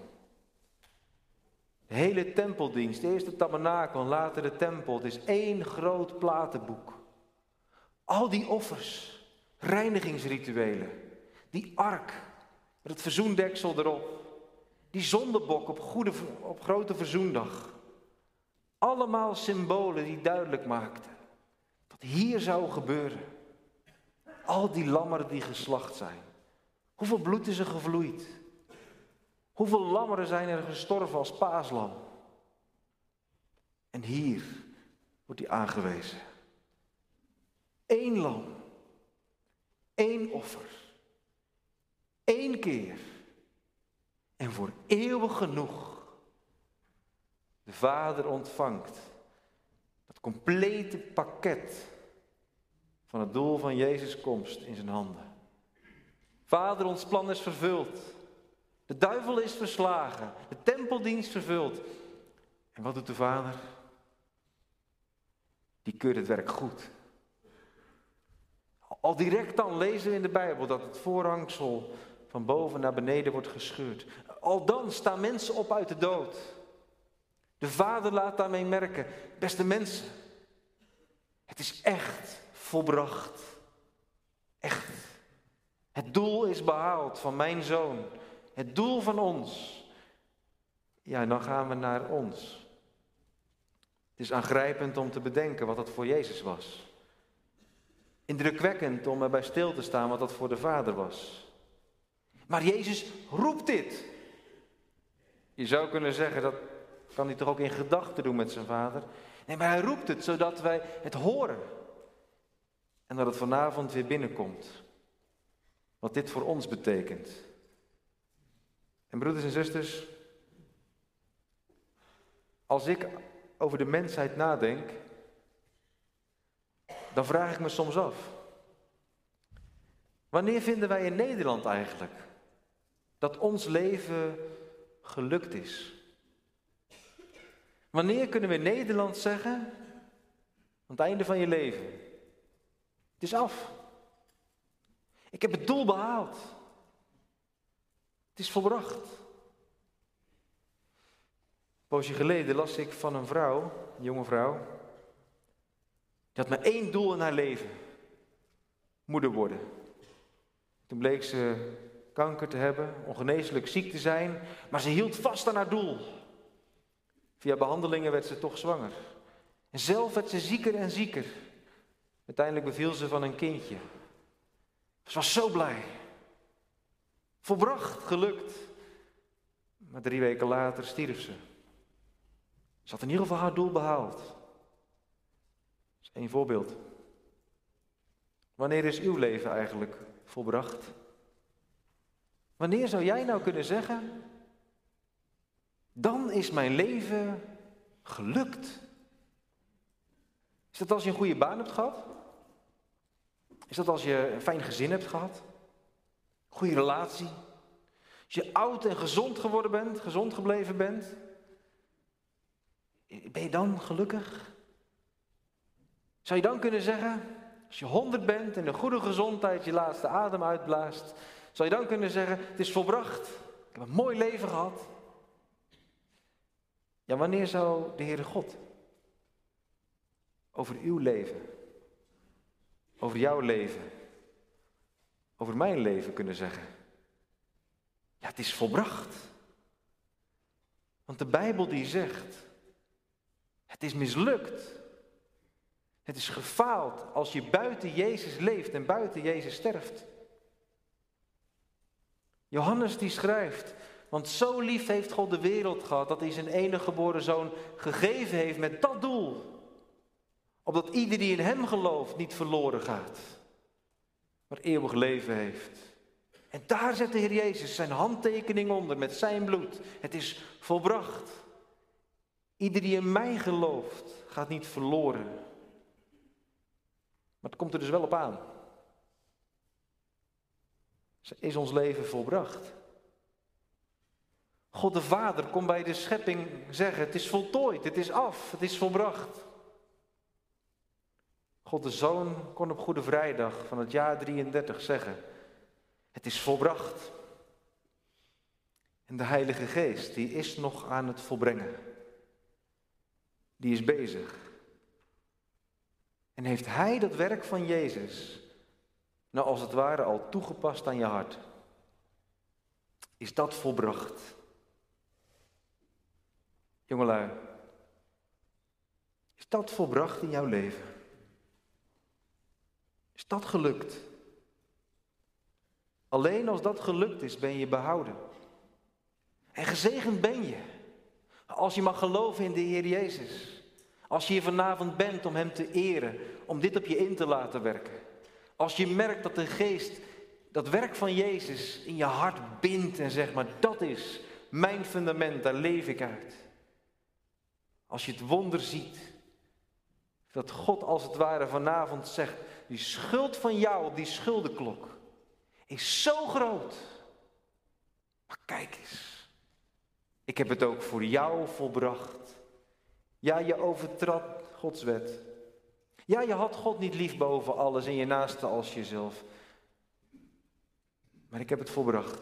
De hele tempeldienst, eerst de tabernakel en later de tempel. Het is één groot platenboek. Al die offers, reinigingsrituelen, die ark met het verzoendeksel erop. Die zondebok op, goede, op grote verzoendag. Allemaal symbolen die duidelijk maakten wat hier zou gebeuren. Al die lammeren die geslacht zijn. Hoeveel bloed is er gevloeid? Hoeveel lammeren zijn er gestorven als paaslam? En hier wordt hij aangewezen. Eén lam. Eén offer. Eén keer. En voor eeuwig genoeg. De Vader ontvangt het complete pakket van het doel van Jezus' komst in zijn handen. Vader, ons plan is vervuld. De duivel is verslagen. De tempeldienst vervuld. En wat doet de Vader? Die keurt het werk goed. Al direct dan lezen we in de Bijbel dat het voorhangsel van boven naar beneden wordt gescheurd. Al dan staan mensen op uit de dood. De Vader laat daarmee merken, beste mensen, het is echt volbracht. Echt. Het doel is behaald van mijn zoon. Het doel van ons. Ja, en dan gaan we naar ons. Het is aangrijpend om te bedenken wat dat voor Jezus was. Indrukwekkend om erbij stil te staan wat dat voor de Vader was. Maar Jezus roept dit. Je zou kunnen zeggen, dat kan hij toch ook in gedachten doen met zijn Vader. Nee, maar hij roept het zodat wij het horen. En dat het vanavond weer binnenkomt. Wat dit voor ons betekent. En broeders en zusters, als ik over de mensheid nadenk, dan vraag ik me soms af. Wanneer vinden wij in Nederland eigenlijk dat ons leven gelukt is? Wanneer kunnen we in Nederland zeggen, aan het einde van je leven, het is af. Ik heb het doel behaald. Het is volbracht. Een poosje geleden las ik van een vrouw, een jonge vrouw, die had maar één doel in haar leven. Moeder worden. Toen bleek ze kanker te hebben, ongeneeslijk ziek te zijn, maar ze hield vast aan haar doel. Via behandelingen werd ze toch zwanger. En zelf werd ze zieker en zieker. Uiteindelijk beviel ze van een kindje. Ze was zo blij. Volbracht, gelukt. Maar drie weken later stierf ze. Ze had in ieder geval haar doel behaald. Dat is één voorbeeld. Wanneer is uw leven eigenlijk volbracht? Wanneer zou jij nou kunnen zeggen, dan is mijn leven gelukt? Is dat als je een goede baan hebt gehad? Is dat als je een fijn gezin hebt gehad? Goede relatie? Als je oud en gezond geworden bent, gezond gebleven bent? Ben je dan gelukkig? Zou je dan kunnen zeggen, als je honderd bent en een goede gezondheid je laatste adem uitblaast, zou je dan kunnen zeggen, het is volbracht, ik heb een mooi leven gehad? Ja, wanneer zou de Heere God over uw leven, over jouw leven, over mijn leven kunnen zeggen, ja, het is volbracht. Want de Bijbel die zegt, het is mislukt. Het is gefaald als je buiten Jezus leeft en buiten Jezus sterft. Johannes die schrijft, want zo lief heeft God de wereld gehad, dat hij zijn enige geboren zoon gegeven heeft met dat doel. Opdat ieder die in hem gelooft niet verloren gaat, maar eeuwig leven heeft. En daar zet de Heer Jezus zijn handtekening onder met zijn bloed. Het is volbracht. Ieder die in mij gelooft, gaat niet verloren. Maar het komt er dus wel op aan. Is ons leven volbracht? God de Vader kon bij de schepping zeggen, het is voltooid, het is af, het is volbracht. God de Zoon kon op Goede Vrijdag van het jaar drieëndertig zeggen, het is volbracht. En de Heilige Geest, die is nog aan het volbrengen. Die is bezig. En heeft Hij dat werk van Jezus, nou als het ware al toegepast aan je hart? Is dat volbracht? Jongelui, is dat volbracht in jouw leven? Is dat gelukt? Alleen als dat gelukt is, ben je behouden. En gezegend ben je, als je mag geloven in de Heer Jezus. Als je hier vanavond bent om Hem te eren, om dit op je in te laten werken. Als je merkt dat de Geest dat werk van Jezus in je hart bindt en zegt, maar dat is mijn fundament, daar leef ik uit. Als je het wonder ziet, dat God als het ware vanavond zegt, die schuld van jou op die schuldenklok is zo groot. Maar kijk eens, ik heb het ook voor jou volbracht. Ja, je overtrad Gods wet. Ja, je had God niet lief boven alles en je naaste als jezelf. Maar ik heb het volbracht.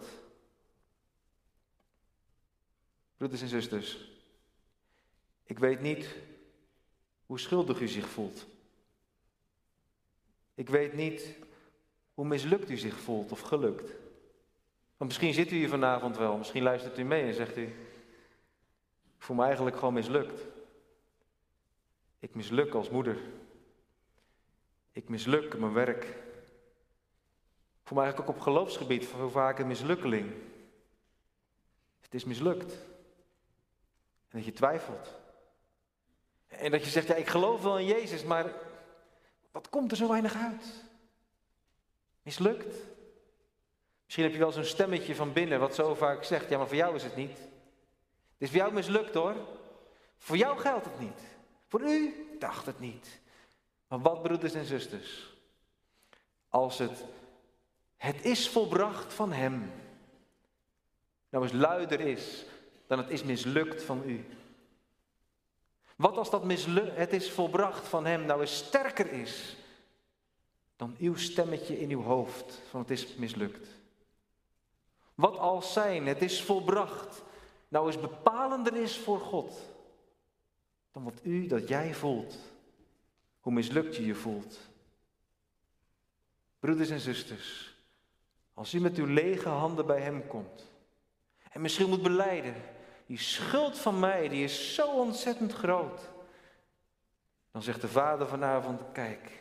Broeders en zusters, ik weet niet hoe schuldig u zich voelt. Ik weet niet hoe mislukt u zich voelt of gelukt. Want misschien zit u hier vanavond wel, misschien luistert u mee en zegt u, ik voel me eigenlijk gewoon mislukt. Ik misluk als moeder. Ik misluk in mijn werk. Ik voel me eigenlijk ook op geloofsgebied veel vaak een mislukkeling. Het is mislukt. En dat je twijfelt. En dat je zegt, ja, ik geloof wel in Jezus, maar wat komt er zo weinig uit? Mislukt. Misschien heb je wel zo'n stemmetje van binnen wat zo vaak zegt, ja, maar voor jou is het niet. Het is voor jou mislukt hoor. Voor jou geldt het niet. Voor u dacht het niet. Maar wat, broeders en zusters, als het, het is volbracht van hem, nou eens luider is dan het is mislukt van u. Wat als dat mislukt, het is volbracht van hem, nou eens sterker is dan uw stemmetje in uw hoofd van het is mislukt. Wat als zijn, het is volbracht, nou eens bepalender is voor God dan wat u, dat jij voelt. Hoe mislukt je je voelt. Broeders en zusters, als u met uw lege handen bij hem komt en misschien moet belijden, die schuld van mij, die is zo ontzettend groot. Dan zegt de Vader vanavond, kijk,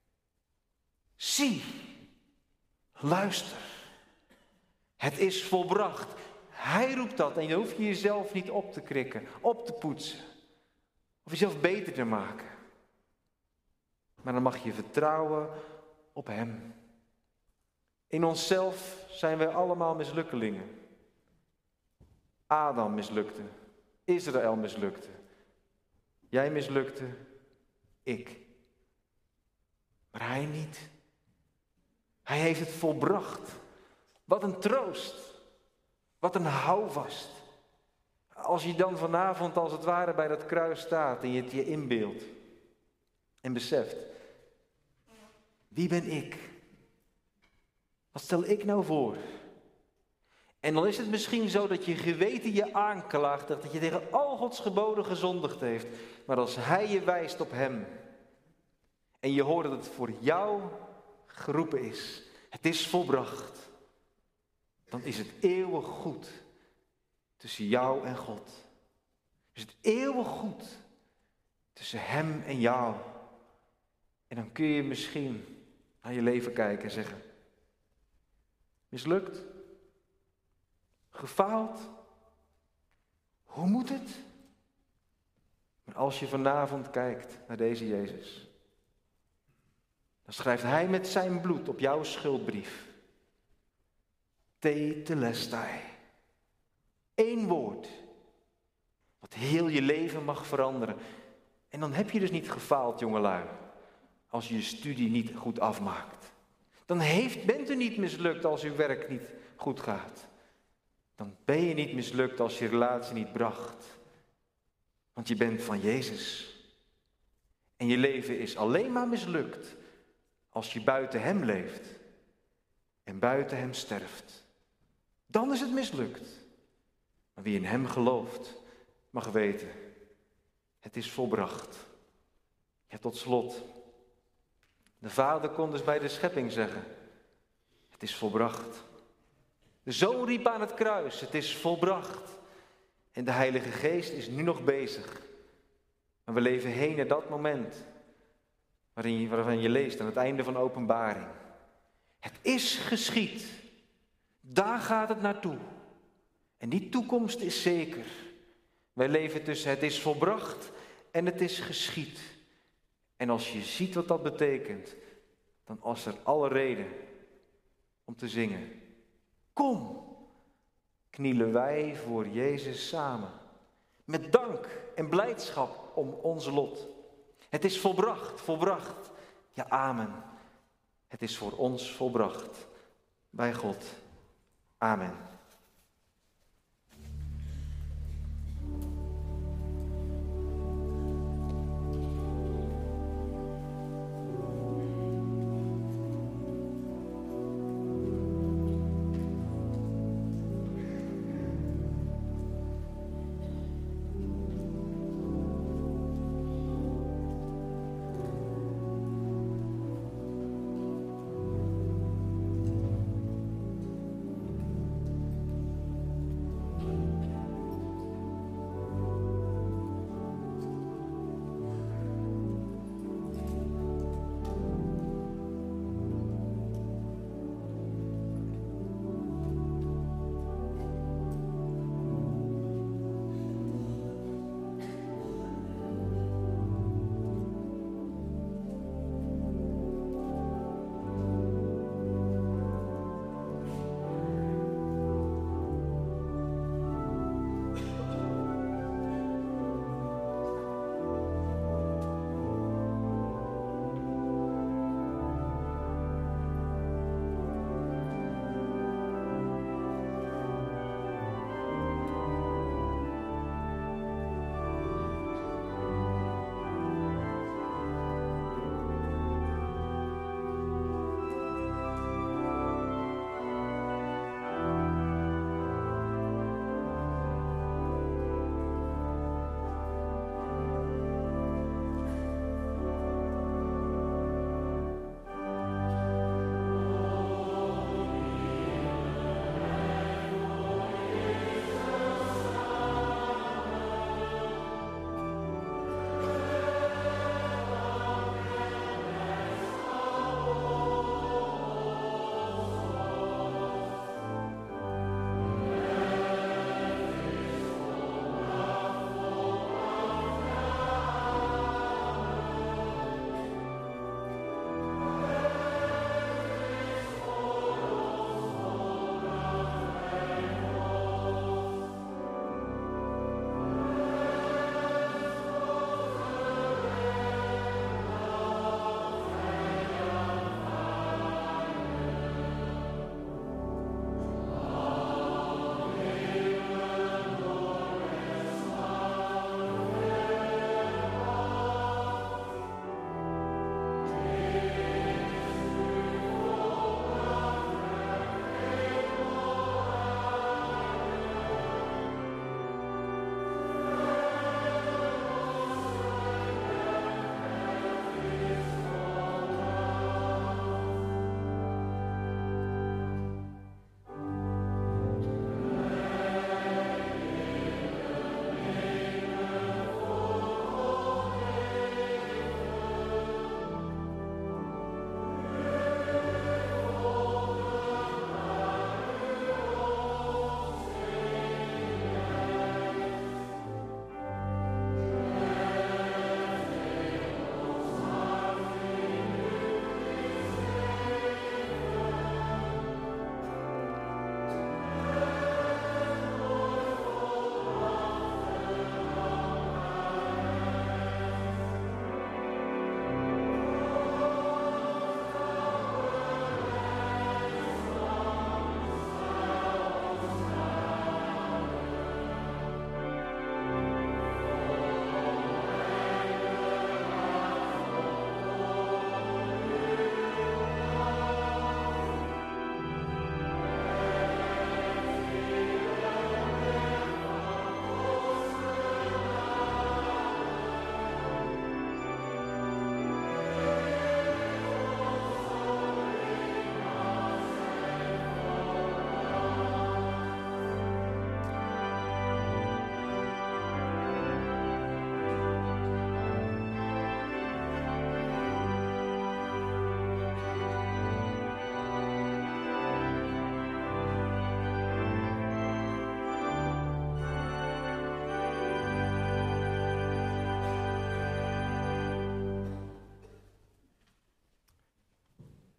zie, luister, het is volbracht. Hij roept dat en je hoeft je jezelf niet op te krikken, op te poetsen of jezelf beter te maken. Maar dan mag je vertrouwen op hem. In onszelf zijn wij allemaal mislukkelingen. Adam mislukte. Israël mislukte. Jij mislukte. Ik. Maar hij niet. Hij heeft het volbracht. Wat een troost. Wat een houvast. Als je dan vanavond als het ware bij dat kruis staat en je het je inbeeldt. En beseft, wie ben ik? Wat stel ik nou voor? En dan is het misschien zo dat je geweten je aanklaagt, dat je tegen al Gods geboden gezondigd heeft. Maar als hij je wijst op hem en je hoort dat het voor jou geroepen is, het is volbracht, dan is het eeuwig goed tussen jou en God. Is het eeuwig goed tussen hem en jou. En dan kun je misschien naar je leven kijken en zeggen, mislukt? Gefaald? Hoe moet het? Maar als je vanavond kijkt naar deze Jezus, dan schrijft hij met zijn bloed op jouw schuldbrief. Tetelestai. Eén woord. Wat heel je leven mag veranderen. En dan heb je dus niet gefaald, jongelui. Als je je studie niet goed afmaakt. Dan heeft, bent u niet mislukt als uw werk niet goed gaat. Dan ben je niet mislukt als je relatie niet bracht. Want je bent van Jezus. En je leven is alleen maar mislukt als je buiten hem leeft. En buiten hem sterft. Dan is het mislukt. Maar wie in hem gelooft, mag weten, het is volbracht. Ja, tot slot. De Vader kon dus bij de schepping zeggen, het is volbracht. De Zoon riep aan het kruis, het is volbracht. En de Heilige Geest is nu nog bezig. En we leven heen naar dat moment waarin je, waarvan je leest aan het einde van Openbaring. Het is geschied. Daar gaat het naartoe. En die toekomst is zeker. Wij leven tussen het is volbracht en het is geschied. En als je ziet wat dat betekent, dan is er alle reden om te zingen. Kom, knielen wij voor Jezus samen. Met dank en blijdschap om ons lot. Het is volbracht, volbracht. Ja, amen. Het is voor ons volbracht. Bij God. Amen.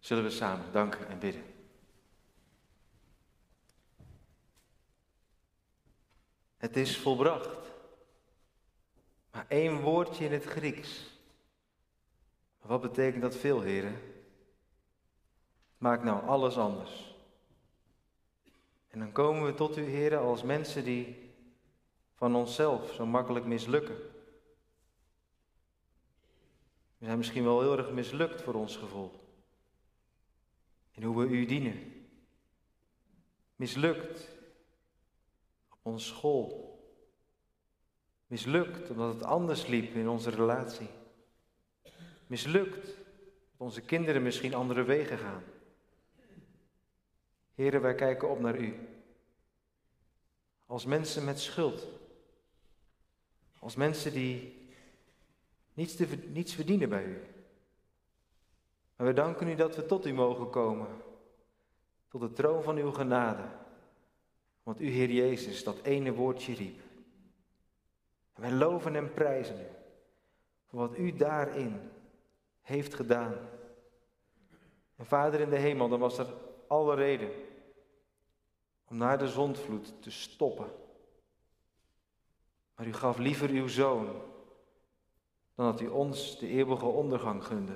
Zullen we samen danken en bidden. Het is volbracht. Maar één woordje in het Grieks. Wat betekent dat veel, heren? Maak nou alles anders. En dan komen we tot u, heren, als mensen die van onszelf zo makkelijk mislukken. We zijn misschien wel heel erg mislukt voor ons gevoel. In hoe we u dienen. Mislukt op onze school. Mislukt omdat het anders liep in onze relatie. Mislukt dat onze kinderen misschien andere wegen gaan. Heren, wij kijken op naar u. Als mensen met schuld. Als mensen die niets, te, niets verdienen bij u. Maar we danken u dat we tot u mogen komen. Tot de troon van uw genade. Want u, Heer Jezus, dat ene woordje riep. En wij loven en prijzen u. Voor wat u daarin heeft gedaan. En Vader in de hemel, dan was er alle reden om naar de zondvloed te stoppen. Maar u gaf liever uw zoon dan dat u ons de eeuwige ondergang gunde.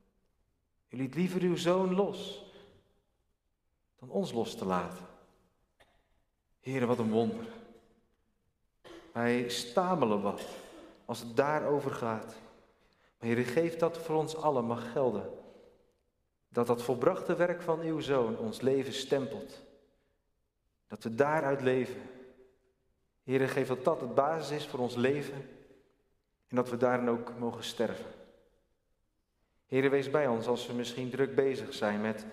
U liet liever uw zoon los dan ons los te laten. Heere, wat een wonder. Wij stamelen wat als het daarover gaat. Maar Heere, geef dat voor ons allen mag gelden. Dat dat volbrachte werk van uw zoon ons leven stempelt. Dat we daaruit leven. Heere, geef dat dat het basis is voor ons leven. En dat we daarin ook mogen sterven. Heere, wees bij ons als we misschien druk bezig zijn met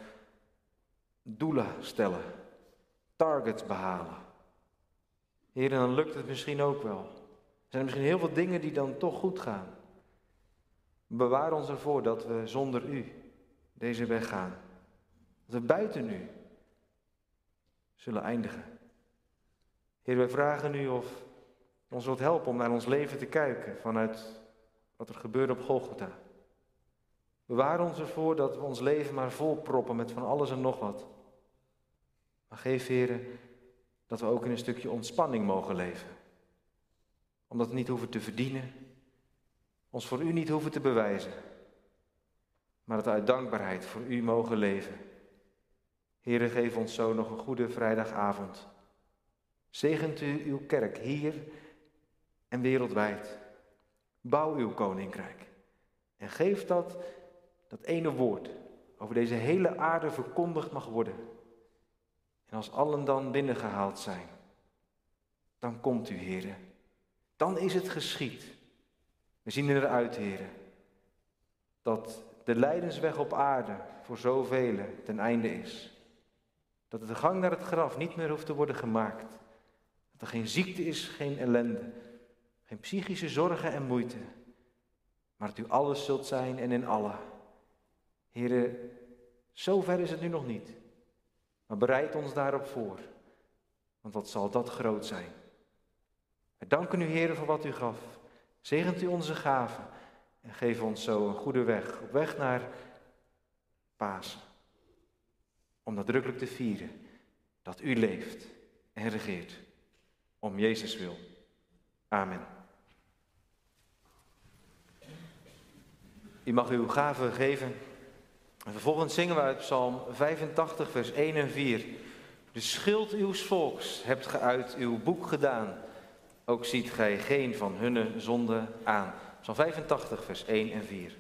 doelen stellen. Targets behalen. Heere, dan lukt het misschien ook wel. Er zijn misschien heel veel dingen die dan toch goed gaan. Bewaar ons ervoor dat we zonder u deze weg gaan. Dat we buiten u zullen eindigen. Heer, wij vragen u of u ons wilt helpen om naar ons leven te kijken vanuit wat er gebeurde op Golgotha. Bewaar ons ervoor dat we ons leven maar volproppen met van alles en nog wat. Maar geef, Heer, dat we ook in een stukje ontspanning mogen leven. Omdat we niet hoeven te verdienen, ons voor u niet hoeven te bewijzen. Maar dat we uit dankbaarheid voor u mogen leven. Heere, geef ons zo nog een goede vrijdagavond. Zegent u uw kerk hier en wereldwijd. Bouw uw koninkrijk. En geef dat, dat ene woord over deze hele aarde verkondigd mag worden. En als allen dan binnengehaald zijn, dan komt u, Heere. Dan is het geschied. We zien eruit, Heere, dat de lijdensweg op aarde voor zoveel ten einde is. Dat de gang naar het graf niet meer hoeft te worden gemaakt. Dat er geen ziekte is, geen ellende, geen psychische zorgen en moeite. Maar dat u alles zult zijn en in alle. Heere, zover is het nu nog niet. Maar bereid ons daarop voor. Want wat zal dat groot zijn. We danken u, Heere, voor wat u gaf. Zegent u onze gaven. En geef ons zo een goede weg. Op weg naar Pasen. Om nadrukkelijk te vieren dat u leeft en regeert. Om Jezus wil. Amen. U mag uw gaven geven. En vervolgens zingen we uit Psalm vijfentachtig, vers één en vier. De schuld uws volks hebt ge uit uw boek gedaan. Ook ziet gij geen van hunne zonde aan. Psalm vijfentachtig, vers één en vier.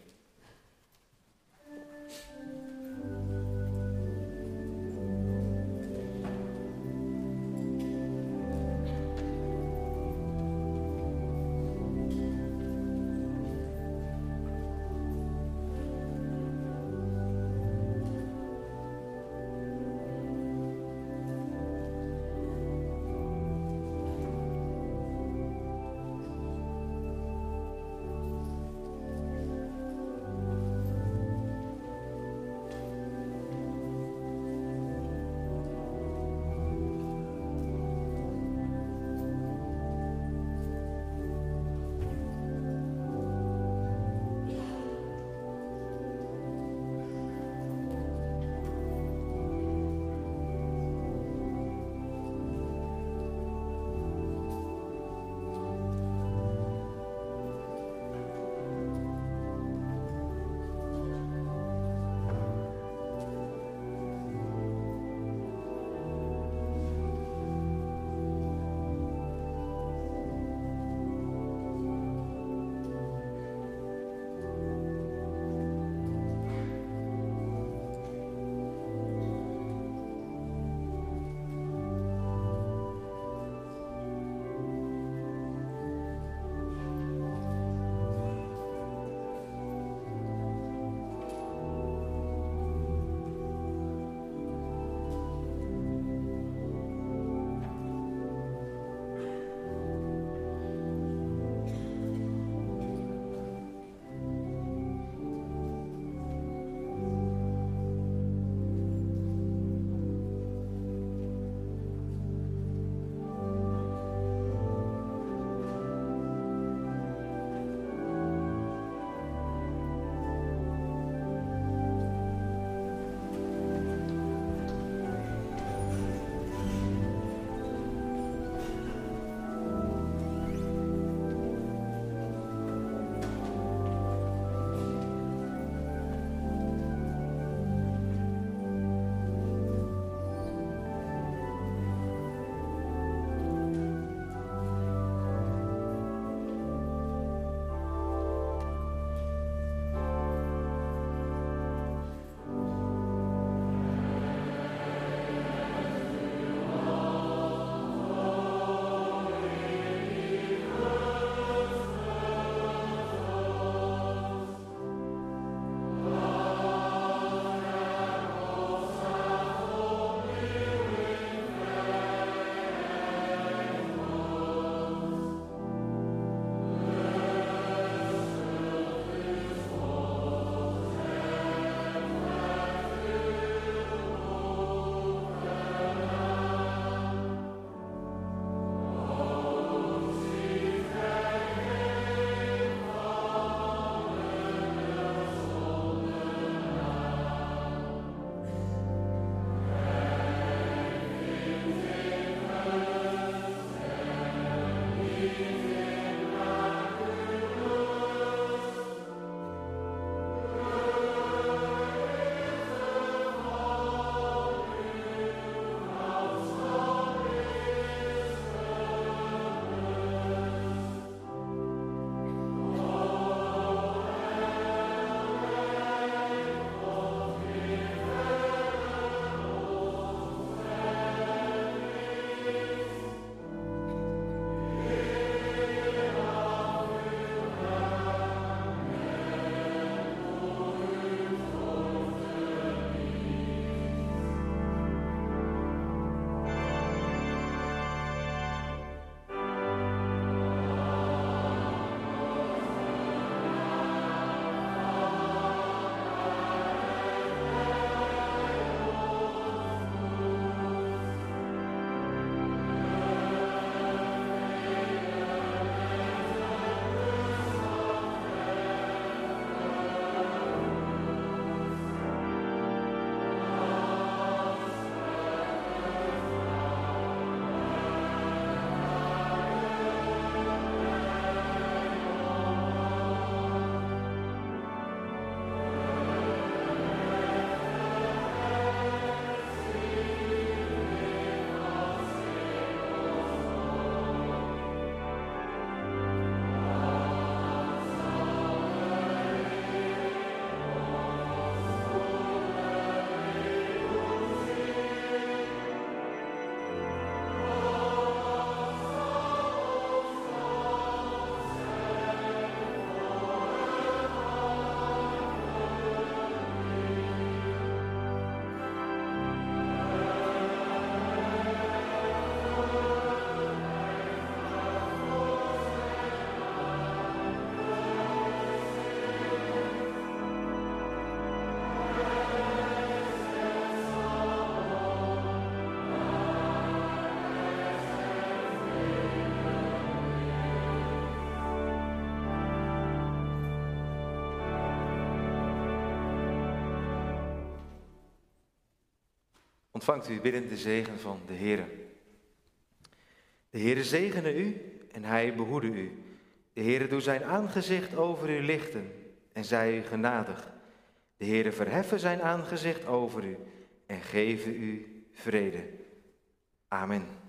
Ontvangt u biddend de zegen van de Heere. De Heere zegene u en hij behoede u. De Heere doe zijn aangezicht over u lichten en zij u genadig. De Heere verheffen zijn aangezicht over u en geven u vrede. Amen.